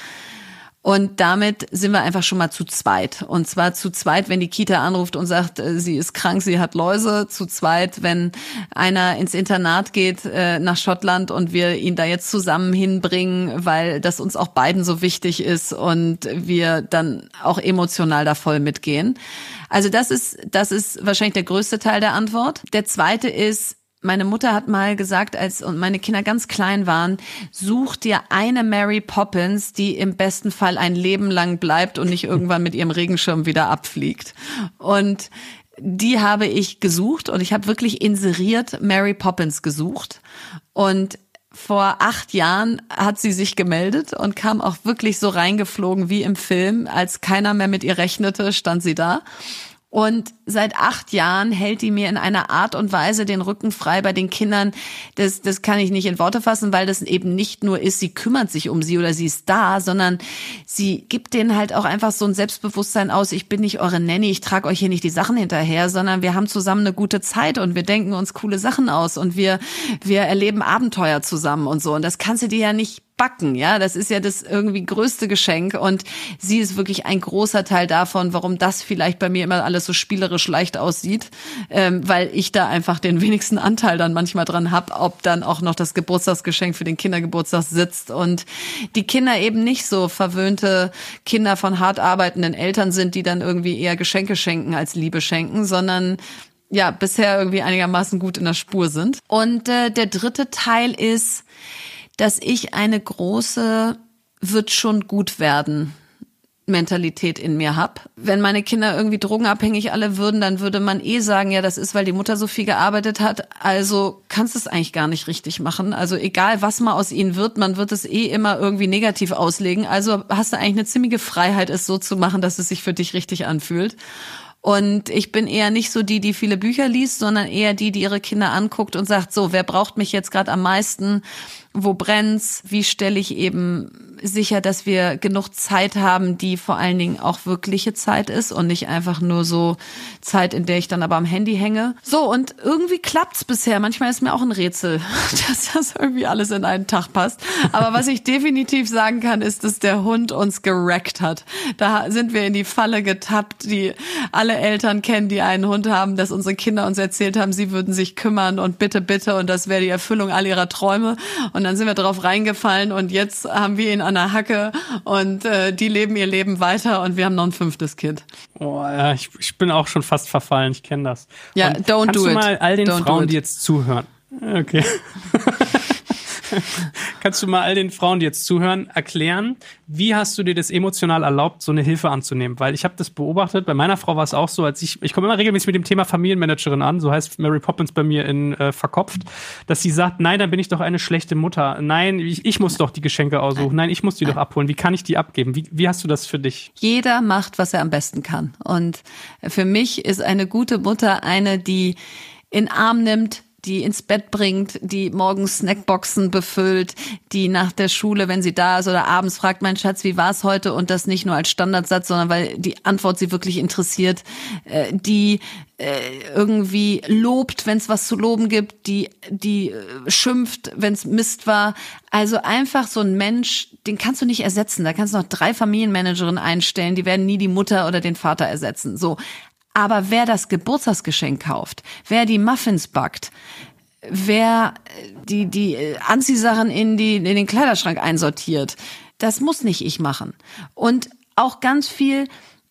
Und damit sind wir einfach schon mal zu zweit. Und zwar zu zweit, wenn die Kita anruft und sagt, sie ist krank, sie hat Läuse. Zu zweit, wenn einer ins Internat geht äh, nach Schottland und wir ihn da jetzt zusammen hinbringen, weil das uns auch beiden so wichtig ist und wir dann auch emotional da voll mitgehen. Also das ist, das ist wahrscheinlich der größte Teil der Antwort. Der zweite ist, meine Mutter hat mal gesagt, als und meine Kinder ganz klein waren, such dir eine Mary Poppins, die im besten Fall ein Leben lang bleibt und nicht irgendwann mit ihrem Regenschirm wieder abfliegt. Und die habe ich gesucht und ich habe wirklich inseriert Mary Poppins gesucht. Und vor acht Jahren hat sie sich gemeldet und kam auch wirklich so reingeflogen wie im Film. Als keiner mehr mit ihr rechnete, stand sie da. Und seit acht Jahren hält die mir in einer Art und Weise den Rücken frei bei den Kindern. Das, das kann ich nicht in Worte fassen, weil das eben nicht nur ist, sie kümmert sich um sie oder sie ist da, sondern sie gibt denen halt auch einfach so ein Selbstbewusstsein aus. Ich bin nicht eure Nanny, ich trage euch hier nicht die Sachen hinterher, sondern wir haben zusammen eine gute Zeit und wir denken uns coole Sachen aus und wir, wir erleben Abenteuer zusammen und so. Und das kannst du dir ja nicht backen, ja, das ist ja das irgendwie größte Geschenk und sie ist wirklich ein großer Teil davon, warum das vielleicht bei mir immer alles so spielerisch leicht aussieht, ähm, weil ich da einfach den wenigsten Anteil dann manchmal dran hab, ob dann auch noch das Geburtstagsgeschenk für den Kindergeburtstag sitzt und die Kinder eben nicht so verwöhnte Kinder von hart arbeitenden Eltern sind, die dann irgendwie eher Geschenke schenken als Liebe schenken, sondern ja, bisher irgendwie einigermaßen gut in der Spur sind. Und äh, der dritte Teil ist, dass ich eine große wird schon gut werden Mentalität in mir hab. Wenn meine Kinder irgendwie drogenabhängig alle würden, dann würde man eh sagen, ja, das ist, weil die Mutter so viel gearbeitet hat, also kannst du es eigentlich gar nicht richtig machen. Also egal, was mal aus ihnen wird, man wird es eh immer irgendwie negativ auslegen. Also hast du eigentlich eine ziemliche Freiheit, es so zu machen, dass es sich für dich richtig anfühlt. Und ich bin eher nicht so die, die viele Bücher liest, sondern eher die, die ihre Kinder anguckt und sagt, so, wer braucht mich jetzt gerade am meisten? Wo brennt's? Wie stelle ich eben sicher, dass wir genug Zeit haben, die vor allen Dingen auch wirkliche Zeit ist und nicht einfach nur so Zeit, in der ich dann aber am Handy hänge. So, und irgendwie klappt's bisher. Manchmal ist mir auch ein Rätsel, dass das irgendwie alles in einen Tag passt. Aber was ich definitiv sagen kann, ist, dass der Hund uns gerackt hat. Da sind wir in die Falle getappt, die alle Eltern kennen, die einen Hund haben, dass unsere Kinder uns erzählt haben, sie würden sich kümmern und bitte, bitte und das wäre die Erfüllung all ihrer Träume. Und dann sind wir drauf reingefallen und jetzt haben wir ihn an der Hacke und äh, die leben ihr Leben weiter und wir haben noch ein fünftes Kind. Oh, ja, ich, ich bin auch schon fast verfallen, ich kenne das. Ja, und don't kannst do du it. mal all den Don't Frauen, die jetzt zuhören, okay. kannst du mal all den Frauen, die jetzt zuhören, erklären, wie hast du dir das emotional erlaubt, so eine Hilfe anzunehmen? Weil ich habe das beobachtet, bei meiner Frau war es auch so, als ich, ich komme immer regelmäßig mit dem Thema Familienmanagerin an, so heißt Mary Poppins bei mir in äh, Verkopft, dass sie sagt, nein, dann bin ich doch eine schlechte Mutter. Nein, ich, ich muss doch die Geschenke aussuchen. Nein, ich muss die doch abholen. Wie kann ich die abgeben? Wie, wie hast du das für dich? Jeder macht, was er am besten kann. Und für mich ist eine gute Mutter eine, die in den Arm nimmt, die ins Bett bringt, die morgens Snackboxen befüllt, die nach der Schule, wenn sie da ist oder abends fragt, mein Schatz, wie war's heute? Und das nicht nur als Standardsatz, sondern weil die Antwort sie wirklich interessiert, äh, die äh, irgendwie lobt, wenn es was zu loben gibt, die die äh, schimpft, wenn es Mist war. Also einfach so ein Mensch, den kannst du nicht ersetzen. Da kannst du noch drei Familienmanagerinnen einstellen, die werden nie die Mutter oder den Vater ersetzen. So. Aber wer das Geburtstagsgeschenk kauft, wer die Muffins backt, wer die die Anziehsachen in die in den Kleiderschrank einsortiert, das muss nicht ich machen. Und auch ganz viel,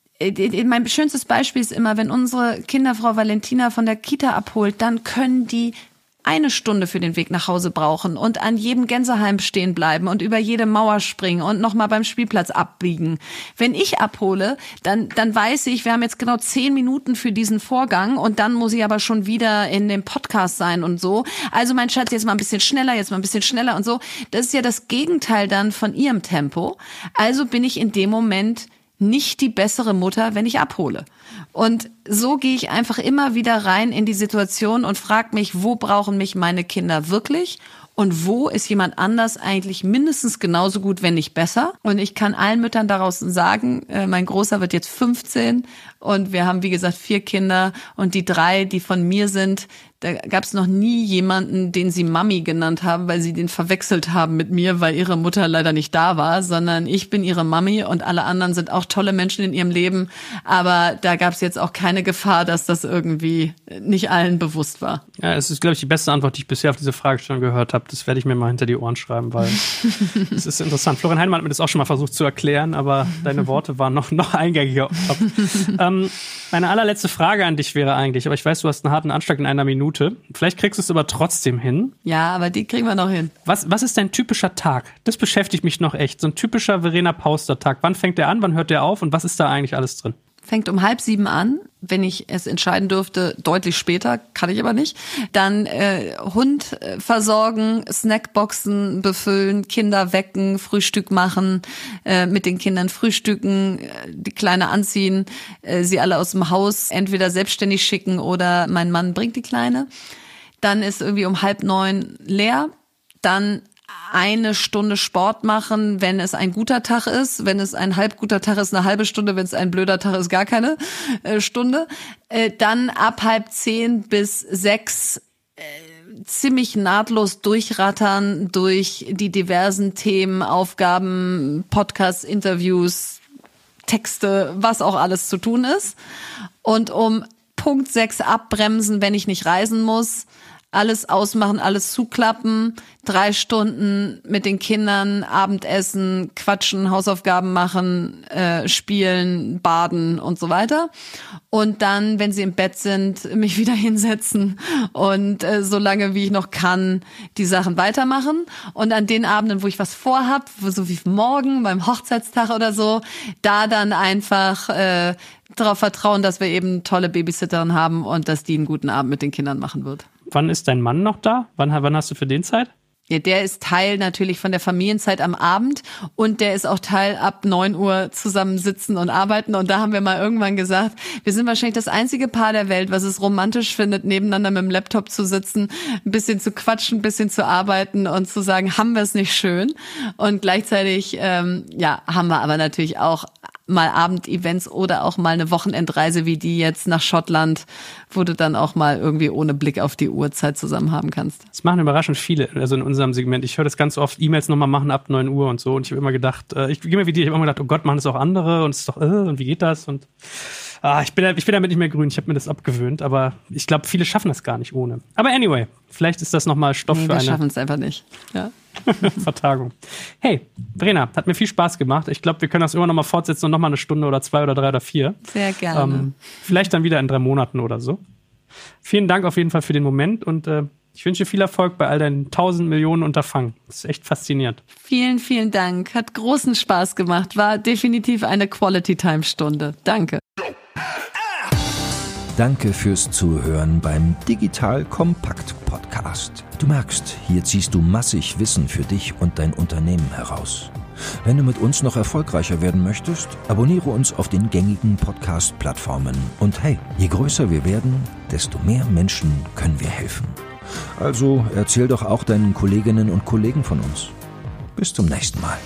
mein schönstes Beispiel ist immer, wenn unsere Kinderfrau Valentina von der Kita abholt, dann können die eine Stunde für den Weg nach Hause brauchen und an jedem Gänseheim stehen bleiben und über jede Mauer springen und nochmal beim Spielplatz abbiegen. Wenn ich abhole, dann, dann weiß ich, wir haben jetzt genau zehn Minuten für diesen Vorgang und dann muss ich aber schon wieder in dem Podcast sein und so. Also mein Schatz, jetzt mal ein bisschen schneller, jetzt mal ein bisschen schneller und so. Das ist ja das Gegenteil dann von ihrem Tempo. Also bin ich in dem Moment nicht die bessere Mutter, wenn ich abhole. Und so gehe ich einfach immer wieder rein in die Situation und frage mich, wo brauchen mich meine Kinder wirklich und wo ist jemand anders eigentlich mindestens genauso gut, wenn nicht besser. Und ich kann allen Müttern daraus sagen, äh, mein Großer wird jetzt fünfzehn und wir haben, wie gesagt, vier Kinder und die drei, die von mir sind, da gab es noch nie jemanden, den sie Mami genannt haben, weil sie den verwechselt haben mit mir, weil ihre Mutter leider nicht da war, sondern ich bin ihre Mami und alle anderen sind auch tolle Menschen in ihrem Leben. Aber da gab es jetzt auch keine Gefahr, dass das irgendwie nicht allen bewusst war. Ja, es ist, glaube ich, die beste Antwort, die ich bisher auf diese Fragestellung gehört habe. Das werde ich mir mal hinter die Ohren schreiben, weil es ist interessant. Florian Heinemann hat mir das auch schon mal versucht zu erklären, aber deine Worte waren noch, noch eingängiger. ähm, meine allerletzte Frage an dich wäre eigentlich, aber ich weiß, du hast einen harten Anschlag in einer Minute. Vielleicht kriegst du es aber trotzdem hin. Ja, aber die kriegen wir noch hin. Was, was ist dein typischer Tag? Das beschäftigt mich noch echt. So ein typischer Verena Pauster-Tag. Wann fängt der an? Wann hört der auf? Und was ist da eigentlich alles drin? Fängt um halb sieben an. Wenn ich es entscheiden dürfte, deutlich später, kann ich aber nicht. Dann äh, Hund versorgen, Snackboxen befüllen, Kinder wecken, Frühstück machen, äh, mit den Kindern frühstücken, die Kleine anziehen, äh, sie alle aus dem Haus entweder selbstständig schicken oder mein Mann bringt die Kleine. Dann ist irgendwie um halb neun leer. Dann eine Stunde Sport machen, wenn es ein guter Tag ist. Wenn es ein halb guter Tag ist, eine halbe Stunde. Wenn es ein blöder Tag ist, gar keine äh, Stunde. Äh, dann ab halb zehn bis sechs äh, ziemlich nahtlos durchrattern durch die diversen Themen, Aufgaben, Podcasts, Interviews, Texte, was auch alles zu tun ist. Und um Punkt sechs abbremsen, wenn ich nicht reisen muss. Alles ausmachen, alles zuklappen, drei Stunden mit den Kindern, Abendessen, quatschen, Hausaufgaben machen, äh, spielen, baden und so weiter. Und dann, wenn sie im Bett sind, mich wieder hinsetzen und äh, so lange wie ich noch kann, die Sachen weitermachen. Und an den Abenden, wo ich was vorhab, so wie morgen beim Hochzeitstag oder so, da dann einfach äh, darauf vertrauen, dass wir eben tolle Babysitterin haben und dass die einen guten Abend mit den Kindern machen wird. Wann ist dein Mann noch da? Wann, wann hast du für den Zeit? Ja, der ist Teil natürlich von der Familienzeit am Abend und der ist auch Teil ab neun Uhr zusammensitzen und arbeiten. Und da haben wir mal irgendwann gesagt, wir sind wahrscheinlich das einzige Paar der Welt, was es romantisch findet, nebeneinander mit dem Laptop zu sitzen, ein bisschen zu quatschen, ein bisschen zu arbeiten und zu sagen, haben wir es nicht schön? Und gleichzeitig, ähm, ja, haben wir aber natürlich auch mal Abendevents oder auch mal eine Wochenendreise wie die jetzt nach Schottland, wo du dann auch mal irgendwie ohne Blick auf die Uhrzeit zusammen haben kannst. Das machen überraschend viele, also in unserem Segment. Ich höre das ganz oft, E-Mails nochmal machen ab neun Uhr und so. Und ich habe immer gedacht, äh, ich gehe mal wie dir, ich habe immer gedacht, oh Gott, machen das auch andere und es ist doch, äh, und wie geht das? Und ah, ich bin, ich bin damit nicht mehr grün, ich habe mir das abgewöhnt, aber ich glaube, viele schaffen das gar nicht ohne. Aber anyway, vielleicht ist das nochmal Stoff nee, für wir eine... wir schaffen es einfach nicht, ja. Vertagung. Hey, Verena, hat mir viel Spaß gemacht. Ich glaube, wir können das immer noch mal fortsetzen und noch mal eine Stunde oder zwei oder drei oder vier. Sehr gerne. Ähm, vielleicht dann wieder in drei Monaten oder so. Vielen Dank auf jeden Fall für den Moment und äh, Ich wünsche viel Erfolg bei all deinen tausend Millionen Unterfangen. Das ist echt faszinierend. Vielen, vielen Dank. Hat großen Spaß gemacht. War definitiv eine Quality-Time-Stunde. Danke. Danke fürs Zuhören beim Digital Kompakt Podcast. Du merkst, hier ziehst du massig Wissen für dich und dein Unternehmen heraus. Wenn du mit uns noch erfolgreicher werden möchtest, abonniere uns auf den gängigen Podcast-Plattformen. Und hey, je größer wir werden, desto mehr Menschen können wir helfen. Also erzähl doch auch deinen Kolleginnen und Kollegen von uns. Bis zum nächsten Mal.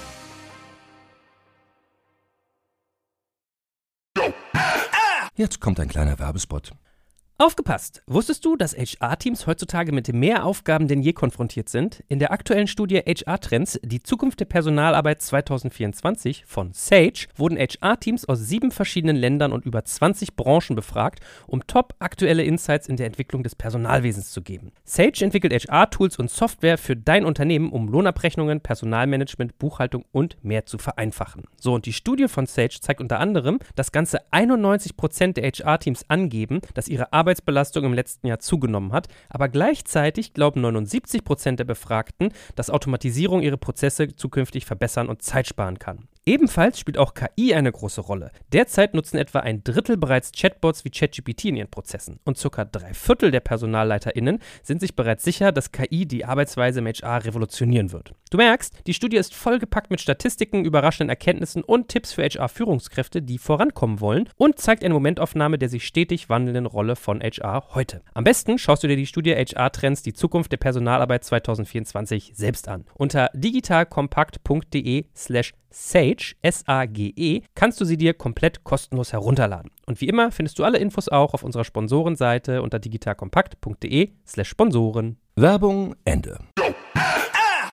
Jetzt kommt ein kleiner Werbespot. Aufgepasst! Wusstest du, dass H R-Teams heutzutage mit mehr Aufgaben denn je konfrontiert sind? In der aktuellen Studie H R-Trends, die Zukunft der Personalarbeit zwanzig vierundzwanzig von Sage, wurden H R-Teams aus sieben verschiedenen Ländern und über zwanzig Branchen befragt, um top aktuelle Insights in der Entwicklung des Personalwesens zu geben. Sage entwickelt H R-Tools und Software für dein Unternehmen, um Lohnabrechnungen, Personalmanagement, Buchhaltung und mehr zu vereinfachen. So, und die Studie von Sage zeigt unter anderem, dass ganze einundneunzig Prozent der H R-Teams angeben, dass ihre Arbeitsbelastung im letzten Jahr zugenommen hat, aber gleichzeitig glauben neunundsiebzig Prozent der Befragten, dass Automatisierung ihre Prozesse zukünftig verbessern und Zeit sparen kann. Ebenfalls spielt auch K I eine große Rolle. Derzeit nutzen etwa ein Drittel bereits Chatbots wie ChatGPT in ihren Prozessen und circa drei Viertel der PersonalleiterInnen sind sich bereits sicher, dass K I die Arbeitsweise im H R revolutionieren wird. Du merkst, die Studie ist vollgepackt mit Statistiken, überraschenden Erkenntnissen und Tipps für H R-Führungskräfte, die vorankommen wollen und zeigt eine Momentaufnahme der sich stetig wandelnden Rolle von H R heute. Am besten schaust du dir die Studie H R-Trends, die Zukunft der Personalarbeit zwanzig vierundzwanzig selbst an. Unter digitalkompakt.de slash Sage, S A G E, kannst du sie dir komplett kostenlos herunterladen. Und wie immer findest du alle Infos auch auf unserer Sponsorenseite unter digitalkompakt.de slash Sponsoren. Werbung Ende.